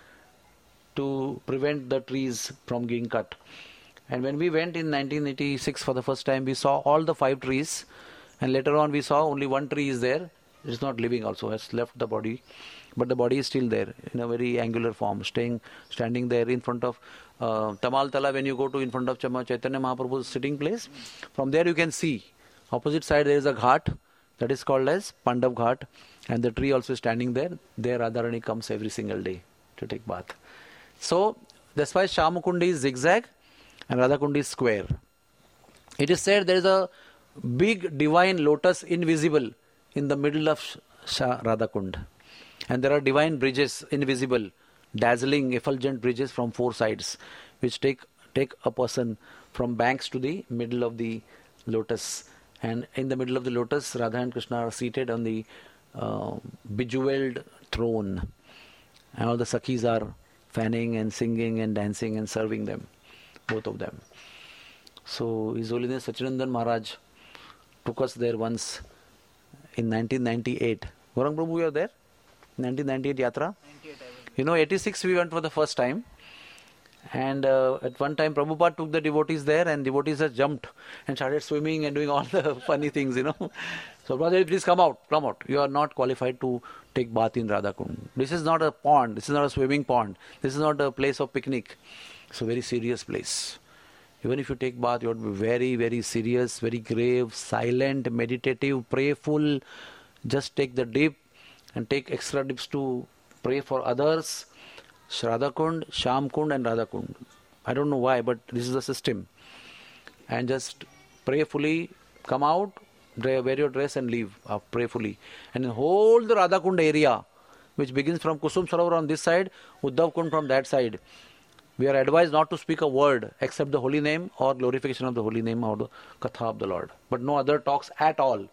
to prevent the trees from getting cut. And when we went in nineteen eighty-six for the first time, we saw all the five trees. And later on we saw only one tree is there. It is not living also, has left the body. But the body is still there in a very angular form, staying, standing there in front of uh, Tamal Tala. When you go to in front of Chama Chaitanya Mahaprabhu's sitting place, from there you can see, opposite side there is a ghat, that is called as Pandav Ghat. And the tree also is standing there. There Radharani comes every single day to take bath. So that's why Shamakundi is zigzag and Radhakundi is square. It is said there is a big divine lotus invisible in the middle of Shah Radhakund. And there are divine bridges invisible, dazzling, effulgent bridges from four sides, which take take a person from banks to the middle of the lotus. And in the middle of the lotus, Radha and Krishna are seated on the uh, bejeweled throne. And all the Sakhis are fanning and singing and dancing and serving them, both of them. So His Holiness Sachidanand Maharaj took us there once in nineteen ninety-eight. Gaurang Prabhu, you were there? nineteen ninety-eight Yatra? ninety-eight I was. You know, eighty-six we went for the first time. And uh, at one time Prabhupada took the devotees there, and devotees just jumped and started swimming and doing all the funny things, you know. So Prabhupada said, please come out, come out. You are not qualified to take bath in Radhakund. This is not a pond, this is not a swimming pond. This is not a place of picnic. It's a very serious place. Even if you take bath, you have to be very, very serious, very grave, silent, meditative, prayerful. Just take the dip and take extra dips to pray for others. Radhakund, Shyamkund and Radhakund. I don't know why, but this is the system. And just prayerfully come out, wear your dress and leave uh, prayerfully. And hold the Radhakund area, which begins from Kusum Sarovar on this side, Uddhav Kund from that side. We are advised not to speak a word except the holy name or glorification of the holy name or the Katha of the Lord. But no other talks at all.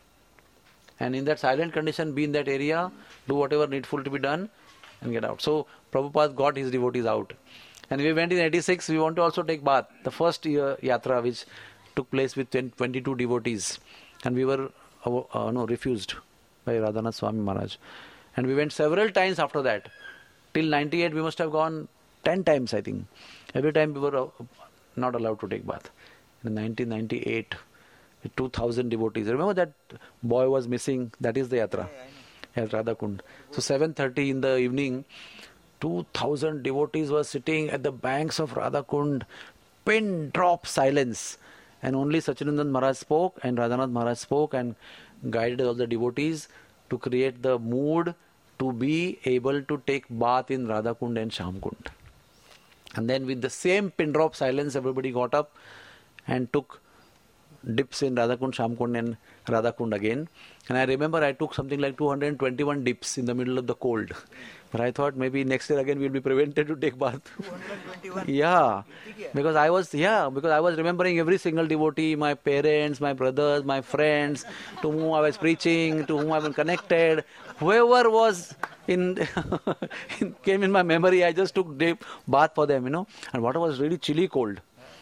And in that silent condition, be in that area, do whatever needful to be done and get out. So Prabhupada got his devotees out. And we went in eighty-six, we want to also take bath. The first year yatra which took place with twenty-two devotees. And we were uh, uh, no refused by Radhanath Swami Maharaj. And we went several times after that. Till ninety-eight we must have gone ten times, I think. Every time we were uh, not allowed to take bath. In nineteen ninety-eight, with two thousand devotees. Remember that boy was missing? That is the yatra. Yeah, At Radhakund. So seven thirty in the evening, two thousand devotees were sitting at the banks of Radhakund, pin drop silence. And only Sachidanand Maharaj spoke and Radhanath Maharaj spoke and guided all the devotees to create the mood to be able to take bath in Radhakund and Shyamkund. And then with the same pin drop silence, everybody got up and took dips in Radhakund, Shyamkund and Radhakund again. And I remember I took something like two hundred twenty-one dips in the middle of the cold. But I thought maybe next year again we will be prevented to take bath. two hundred twenty-one? Yeah. Because I was, yeah, because I was remembering every single devotee, my parents, my brothers, my friends, to whom I was preaching, to whom I was connected. Whoever was in, came in my memory, I just took dip, bath for them, you know. And water was really chilly cold.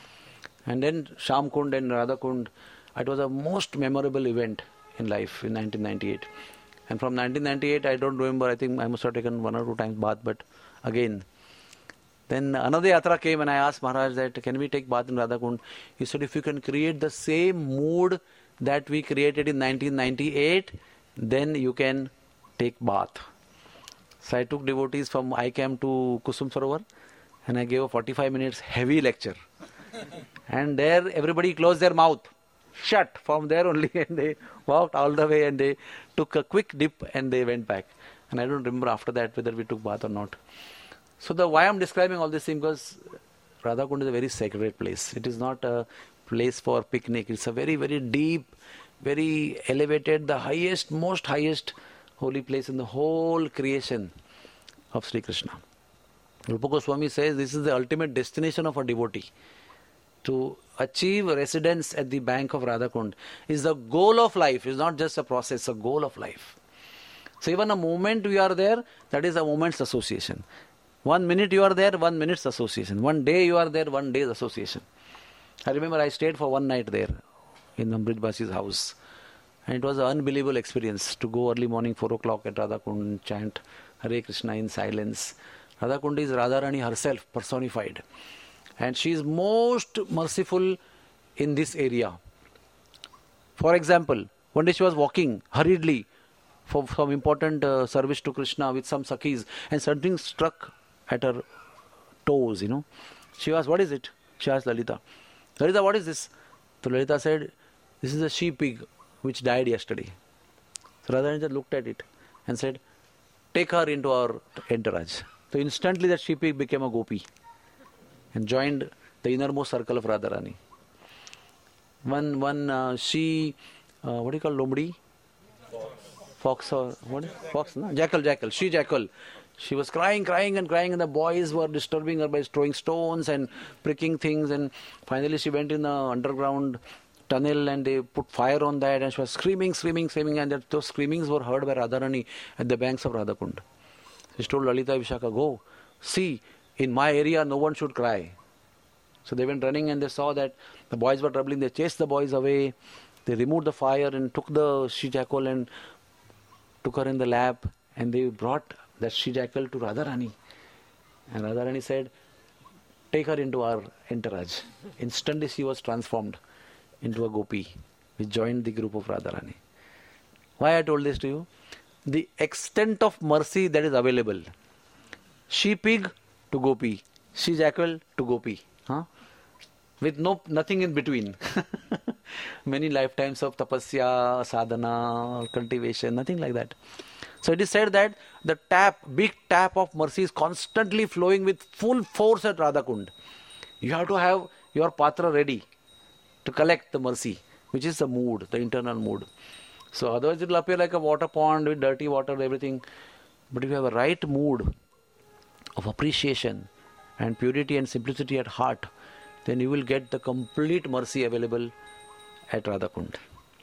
And then Shyamkund and Radhakund, it was a most memorable event in life in nineteen ninety-eight. And from nineteen ninety-eight, I don't remember, I think I must have taken one or two times bath, but again. Then another yatra came and I asked Maharaj that, can we take bath in Radhakund? He said, if you can create the same mood that we created in nineteen ninety-eight, then you can take bath. So I took devotees from I C A M to Kusum Sarovar and I gave a forty-five minutes heavy lecture. And there everybody closed their mouth, shut from there only, and they walked all the way and they took a quick dip and they went back. And I don't remember after that whether we took bath or not. So the why I'm describing all this thing, because Radhakund is a very sacred place. It is not a place for picnic. It's a very, very deep, very elevated, the highest, most highest holy place in the whole creation of Sri Krishna. Rupa Goswami says this is the ultimate destination of a devotee. To achieve residence at the bank of Radhakund is the goal of life. It's not just a process, it's a goal of life. So even a moment we are there, that is a moment's association. One minute you are there, one minute's association. One day you are there, one day's association. I remember I stayed for one night there in Amrit Basi's house. And it was an unbelievable experience to go early morning, four o'clock at Radhakund and chant Hare Krishna in silence. Radhakund is Radharani herself personified. And she is most merciful in this area. For example, one day she was walking hurriedly for some important uh, service to Krishna with some Sakhis, and something struck at her toes, you know. She asked, what is it? She asked Lalita. Lalita, what is this? So Lalita said, this is a she-pig which died yesterday. So Radharani looked at it and said, take her into our entourage. So instantly that she-pig became a gopi and joined the innermost circle of Radharani. One, one uh, she, uh, what do you call Lombdi? Fox or what? Fox, no? Jackal, jackal. She jackal. She was crying, crying and crying, and the boys were disturbing her by throwing stones and pricking things. And finally she went in the underground tunnel and they put fire on that, and she was screaming, screaming, screaming, and that, those screamings were heard by Radharani at the banks of Radhakund. She told Lalita Vishaka, go, see, in my area no one should cry. So they went running and they saw that the boys were troubling. They chased the boys away. They removed the fire and took the she-jackal and took her in the lap, and they brought that she-jackal to Radharani. And Radharani said, take her into our entourage. Instantly she was transformed into a gopi, which joined the group of Radharani. Why I told this to you? The extent of mercy that is available. She-pig to gopi, she-jackal to gopi. Huh? With no nothing in between. Many lifetimes of tapasya, sadhana, cultivation, nothing like that. So it is said that the tap, big tap of mercy is constantly flowing with full force at Radhakund. You have to have your patra ready to collect the mercy, which is the mood, the internal mood. So otherwise it will appear like a water pond with dirty water, everything. But if you have a right mood of appreciation and purity and simplicity at heart, then you will get the complete mercy available at Radhakund.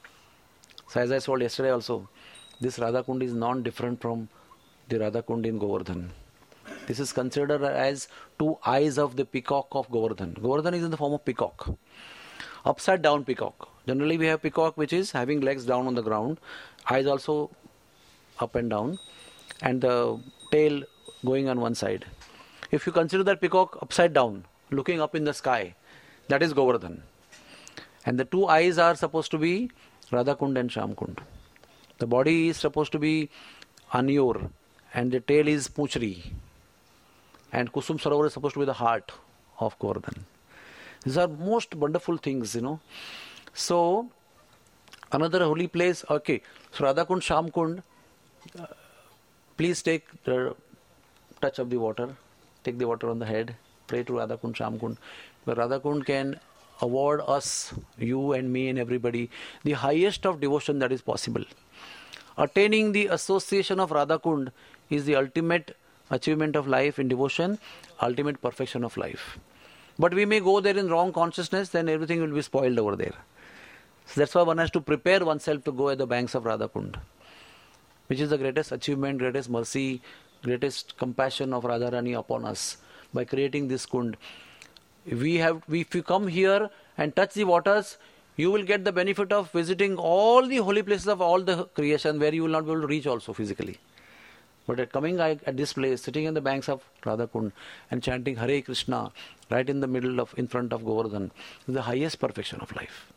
So as I told yesterday also, this Radhakund is non-different from the Radhakund in Govardhan. This is considered as two eyes of the peacock of Govardhan. Govardhan is in the form of peacock. Upside down peacock. Generally we have peacock which is having legs down on the ground, eyes also up and down, and the tail going on one side. If you consider that peacock upside down, looking up in the sky, that is Govardhan. And the two eyes are supposed to be Radhakund and Shamkund. The body is supposed to be Anyor, and the tail is Puchri. And Kusum Sarovar is supposed to be the heart of Govardhan. These are most wonderful things, you know. So, another holy place, okay. So, Radhakund, Shamkund, uh, please take the touch of the water, take the water on the head, pray to Radhakund, Shamkund. But Radhakund can award us, you and me and everybody, the highest of devotion that is possible. Attaining the association of Radhakund is the ultimate achievement of life in devotion, ultimate perfection of life. But we may go there in wrong consciousness, then everything will be spoiled over there. So that's why one has to prepare oneself to go at the banks of Radhakund, which is the greatest achievement, greatest mercy, greatest compassion of Radharani upon us by creating this kund. We have, if you come here and touch the waters, you will get the benefit of visiting all the holy places of all the creation where you will not be able to reach also physically. But at coming at this place, sitting in the banks of Radhakund and chanting Hare Krishna right in the middle of, in front of Govardhan, is the highest perfection of life.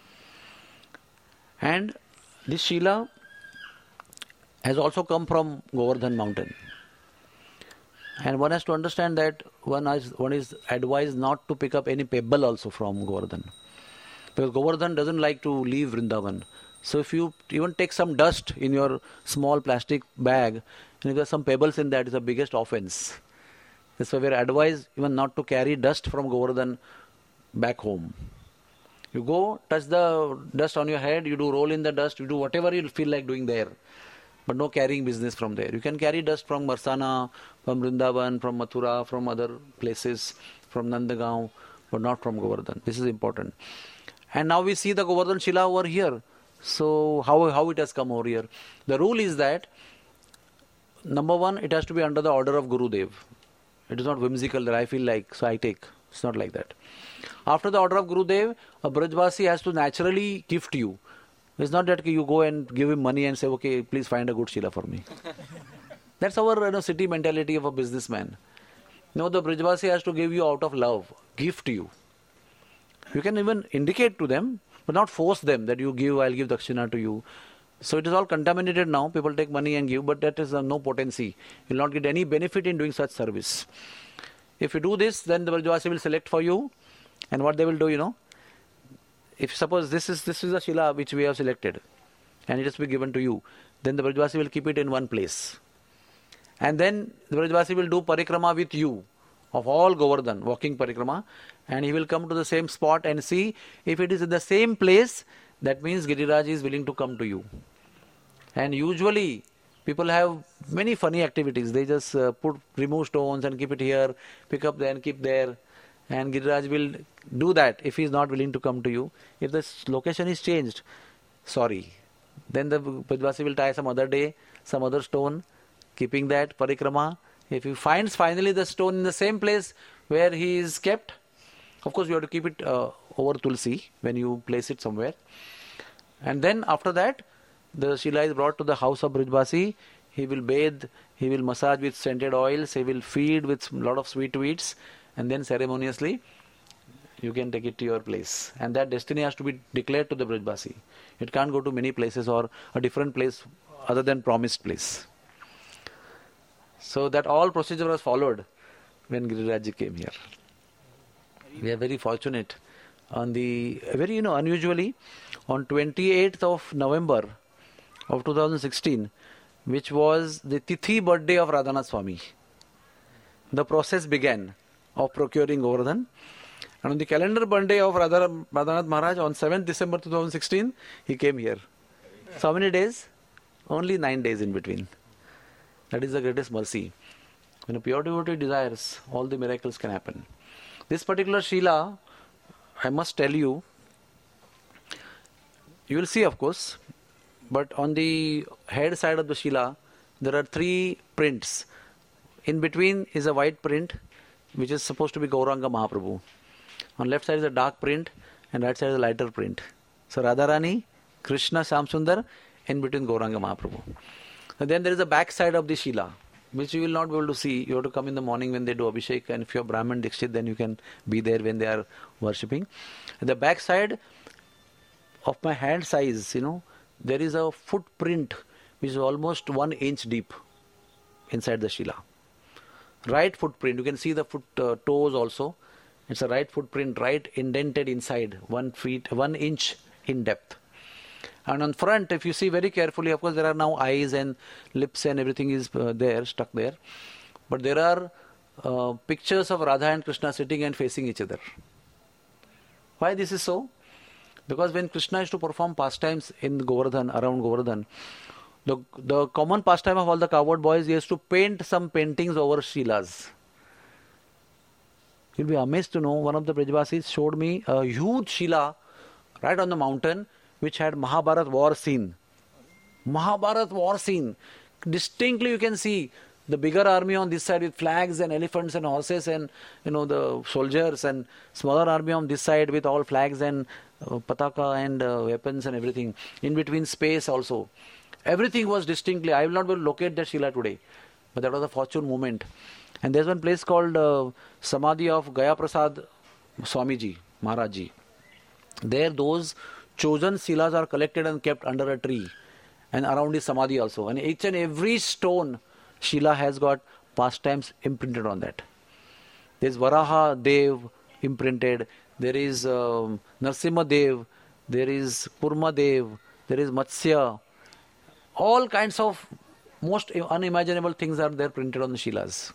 And this Shila has also come from Govardhan mountain. And one has to understand that one is, one is advised not to pick up any pebble also from Govardhan. Because Govardhan doesn't like to leave Vrindavan. So if you even take some dust in your small plastic bag, and if there are some pebbles in that, it's the biggest offense. That's why we are advised even not to carry dust from Govardhan back home. You go, touch the dust on your head, you do roll in the dust, you do whatever you feel like doing there. But no carrying business from there. You can carry dust from Marsana, from Vrindavan, from Mathura, from other places, from Nandagaon, but not from Govardhan. This is important. And now we see the Govardhan Shila over here. So how, how it has come over here? The rule is that, number one, it has to be under the order of Gurudev. It is not whimsical that I feel like, so I take. It's not like that. After the order of Gurudev, a Brajvasi has to naturally gift you. It's not that you go and give him money and say, okay, please find a good Shila for me. That's our you know, city mentality of a businessman. No, the Brajvasi has to give you out of love, gift you. You can even indicate to them, but not force them that you give, I'll give Dakshina to you. So it is all contaminated now. People take money and give, but that is uh, no potency. You will not get any benefit in doing such service. If you do this, then the Brajvasi will select for you. And what they will do, you know, if suppose this is this is a Shila which we have selected and it has to be given to you, then the Brajvasi will keep it in one place. And then the Brajvasi will do parikrama with you of all Govardhan, walking parikrama, and he will come to the same spot and see if it is in the same place, that means Giriraj is willing to come to you. And usually people have many funny activities. They just uh, put remove stones and keep it here, pick up there and keep there. And Giriraj will do that if he is not willing to come to you. If the location is changed, sorry. Then the Brajvasi will tie some other day, some other stone, keeping that parikrama. If he finds finally the stone in the same place where he is kept, of course you have to keep it uh, over tulsi when you place it somewhere. And then after that, the Shila is brought to the house of Brajvasi. He will bathe, he will massage with scented oils, he will feed with a lot of sweetmeats, and then ceremoniously you can take it to your place. And that destiny has to be declared to the Brajvasi. It can't go to many places or a different place other than promised place. So that all procedure was followed when Giriraj came here. We are very fortunate. On the very, you know, unusually, on twenty-eighth of November of two thousand sixteen, which was the Tithi birthday of Radhanath Swami, the process began of procuring Govardhan. And on the calendar birthday of Radha, Radhanath Maharaj, on seventh December two thousand sixteen, he came here. So how many days? Only nine days in between. That is the greatest mercy. When a pure devotee desires, all the miracles can happen. This particular Shila, I must tell you, you will see of course, but on the head side of the Shila, there are three prints. In between is a white print, which is supposed to be Gauranga Mahaprabhu. On left side is a dark print, and right side is a lighter print. So Radharani, Krishna, Shyamsundar, in between Gauranga Mahaprabhu. And then there is a back side of the Shila, which you will not be able to see. You have to come in the morning when they do Abhishek, and if you are Brahman Dikshit, then you can be there when they are worshipping. At the back side of my hand size, you know, there is a footprint which is almost one inch deep inside the Shila. Right footprint, you can see the foot uh, toes also. It's a right footprint, right indented inside, one feet, one inch in depth. And on front, if you see very carefully, of course there are now eyes and lips and everything is uh, there, stuck there. But there are uh, pictures of Radha and Krishna sitting and facing each other. Why this is so? Because when Krishna is to perform pastimes in Govardhan, around Govardhan, the, the common pastime of all the coward boys is to paint some paintings over Shilas. You'll be amazed to know, one of the Brajvasis showed me a huge Shila right on the mountain which had Mahabharat war scene. Mahabharat war scene. Distinctly you can see the bigger army on this side with flags and elephants and horses and, you know, the soldiers, and smaller army on this side with all flags and uh, pataka and uh, weapons and everything. In between space also. Everything was distinctly. I will not be able to locate that Shila today. But that was a fortune moment. And there's one place called uh, Samadhi of Gaya Prasad Swamiji, Maharajji. There those chosen Shilas are collected and kept under a tree. And around his Samadhi also. And each and every stone Shila has got pastimes imprinted on that. There's Varaha Dev imprinted. There is um, Narsimha Dev. There is Kurma Dev. There is Matsya. All kinds of most unimaginable things are there printed on the Shilas.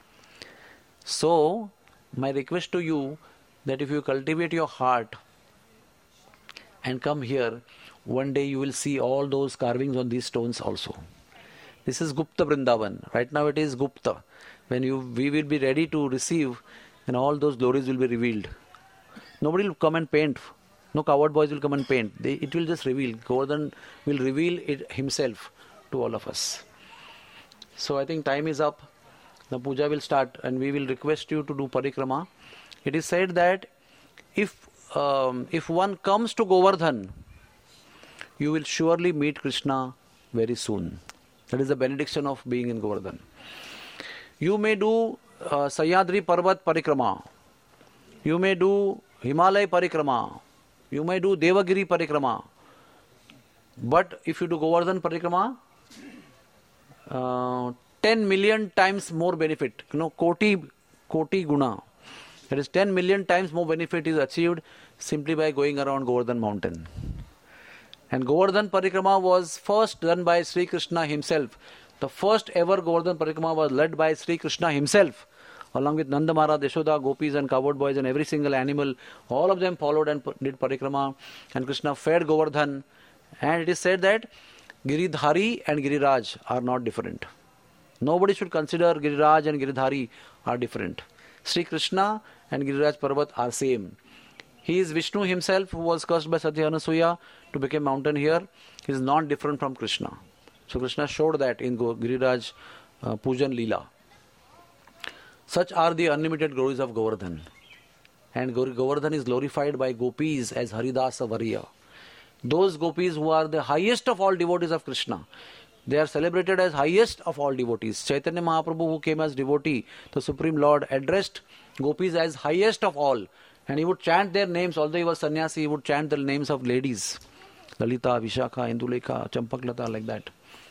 So, my request to you that if you cultivate your heart and come here, one day you will see all those carvings on these stones also. This is Gupta Vrindavan. Right now it is Gupta. When you, we will be ready to receive, and all those glories will be revealed. Nobody will come and paint. No coward boys will come and paint. They, it will just reveal. Govardhan will reveal it himself to all of us. So I think time is up. The puja will start and we will request you to do parikrama. It is said that if um, if one comes to Govardhan, you will surely meet Krishna very soon. That is the benediction of being in Govardhan. You may do uh, Sahyadri Parvat parikrama. You may do Himalaya parikrama. You may do Devagiri parikrama. But if you do Govardhan parikrama, uh, ten million times more benefit. You know, Koti, Koti Guna. That is ten million times more benefit is achieved simply by going around Govardhan mountain. And Govardhan parikrama was first done by Sri Krishna himself. The first ever Govardhan parikrama was led by Sri Krishna himself. Along with Nanda Maharaj, Yashoda, Gopis and coward boys and every single animal. All of them followed and did parikrama. And Krishna fed Govardhan. And it is said that Giridhari and Giriraj are not different. Nobody should consider Giriraj and Giridhari are different. Sri Krishna and Giriraj Parvat are same. He is Vishnu himself who was cursed by Satya Anasuya to become mountain here. He is not different from Krishna. So Krishna showed that in Giriraj uh, Pujan Leela. Such are the unlimited glories of Govardhan. And Govardhan is glorified by gopis as Haridasa Varya. Those gopis who are the highest of all devotees of Krishna. They are celebrated as highest of all devotees. Chaitanya Mahaprabhu, who came as devotee, the Supreme Lord, addressed gopis as highest of all. And he would chant their names, although he was sannyasi, he would chant the names of ladies. Lalita, Vishakha, Indulekha, Champaklata, like that.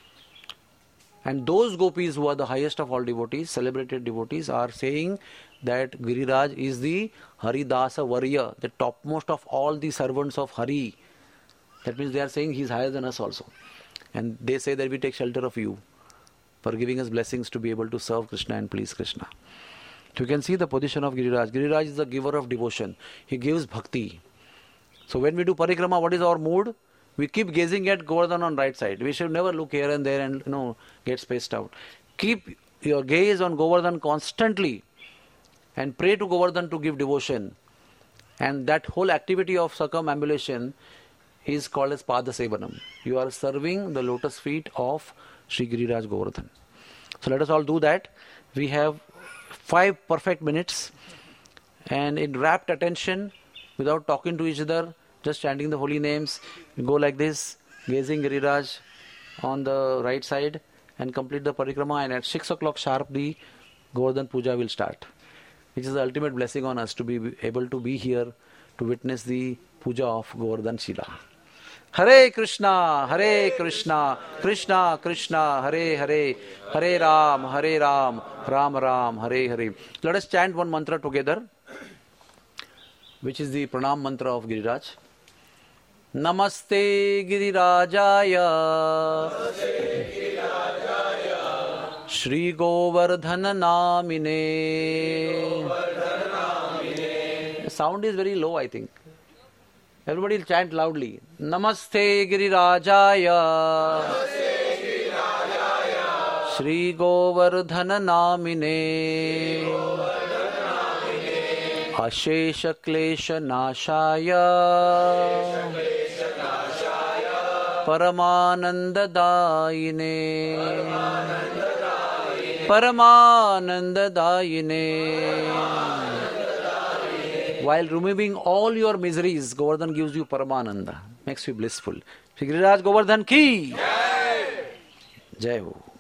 And those gopis who are the highest of all devotees, celebrated devotees, are saying that Giriraj is the Haridasa Varya, the topmost of all the servants of Hari. That means they are saying he is higher than us also. And they say that we take shelter of you for giving us blessings to be able to serve Krishna and please Krishna. So you can see the position of Giriraj. Giriraj is the giver of devotion. He gives bhakti. So when we do parikrama, what is our mood? We keep gazing at Govardhan on right side. We should never look here and there and you know get spaced out. Keep your gaze on Govardhan constantly and pray to Govardhan to give devotion. And that whole activity of circumambulation is called as Pada Sevanam. You are serving the lotus feet of Sri Giriraj Govardhan. So let us all do that. We have five perfect minutes and in rapt attention, without talking to each other, just chanting the holy names. We go like this, gazing Giriraj on the right side and complete the parikrama, and at six o'clock sharp the Govardhan Puja will start, which is the ultimate blessing on us to be able to be here to witness the Puja of Govardhan Shila. Hare Krishna, Hare Krishna, Krishna Krishna, Hare Hare, Hare Ram, Hare Ram, Ram Ram, Hare Hare. Let us chant one mantra together, which is the pranam mantra of Giriraj. Namaste Girirajaya, Shri Govardhana Namine. The sound is very low, I think. Everybody will chant loudly. Namaste Girirajaya, Shri Govardhana Namine, Ashesha Klesha Nashaya, Paramananda Dayine, Paramananda Dayine. While removing all your miseries, Govardhan gives you Paramananda, makes you blissful. Shri Giriraj Govardhan ki Jai. Jai Ho.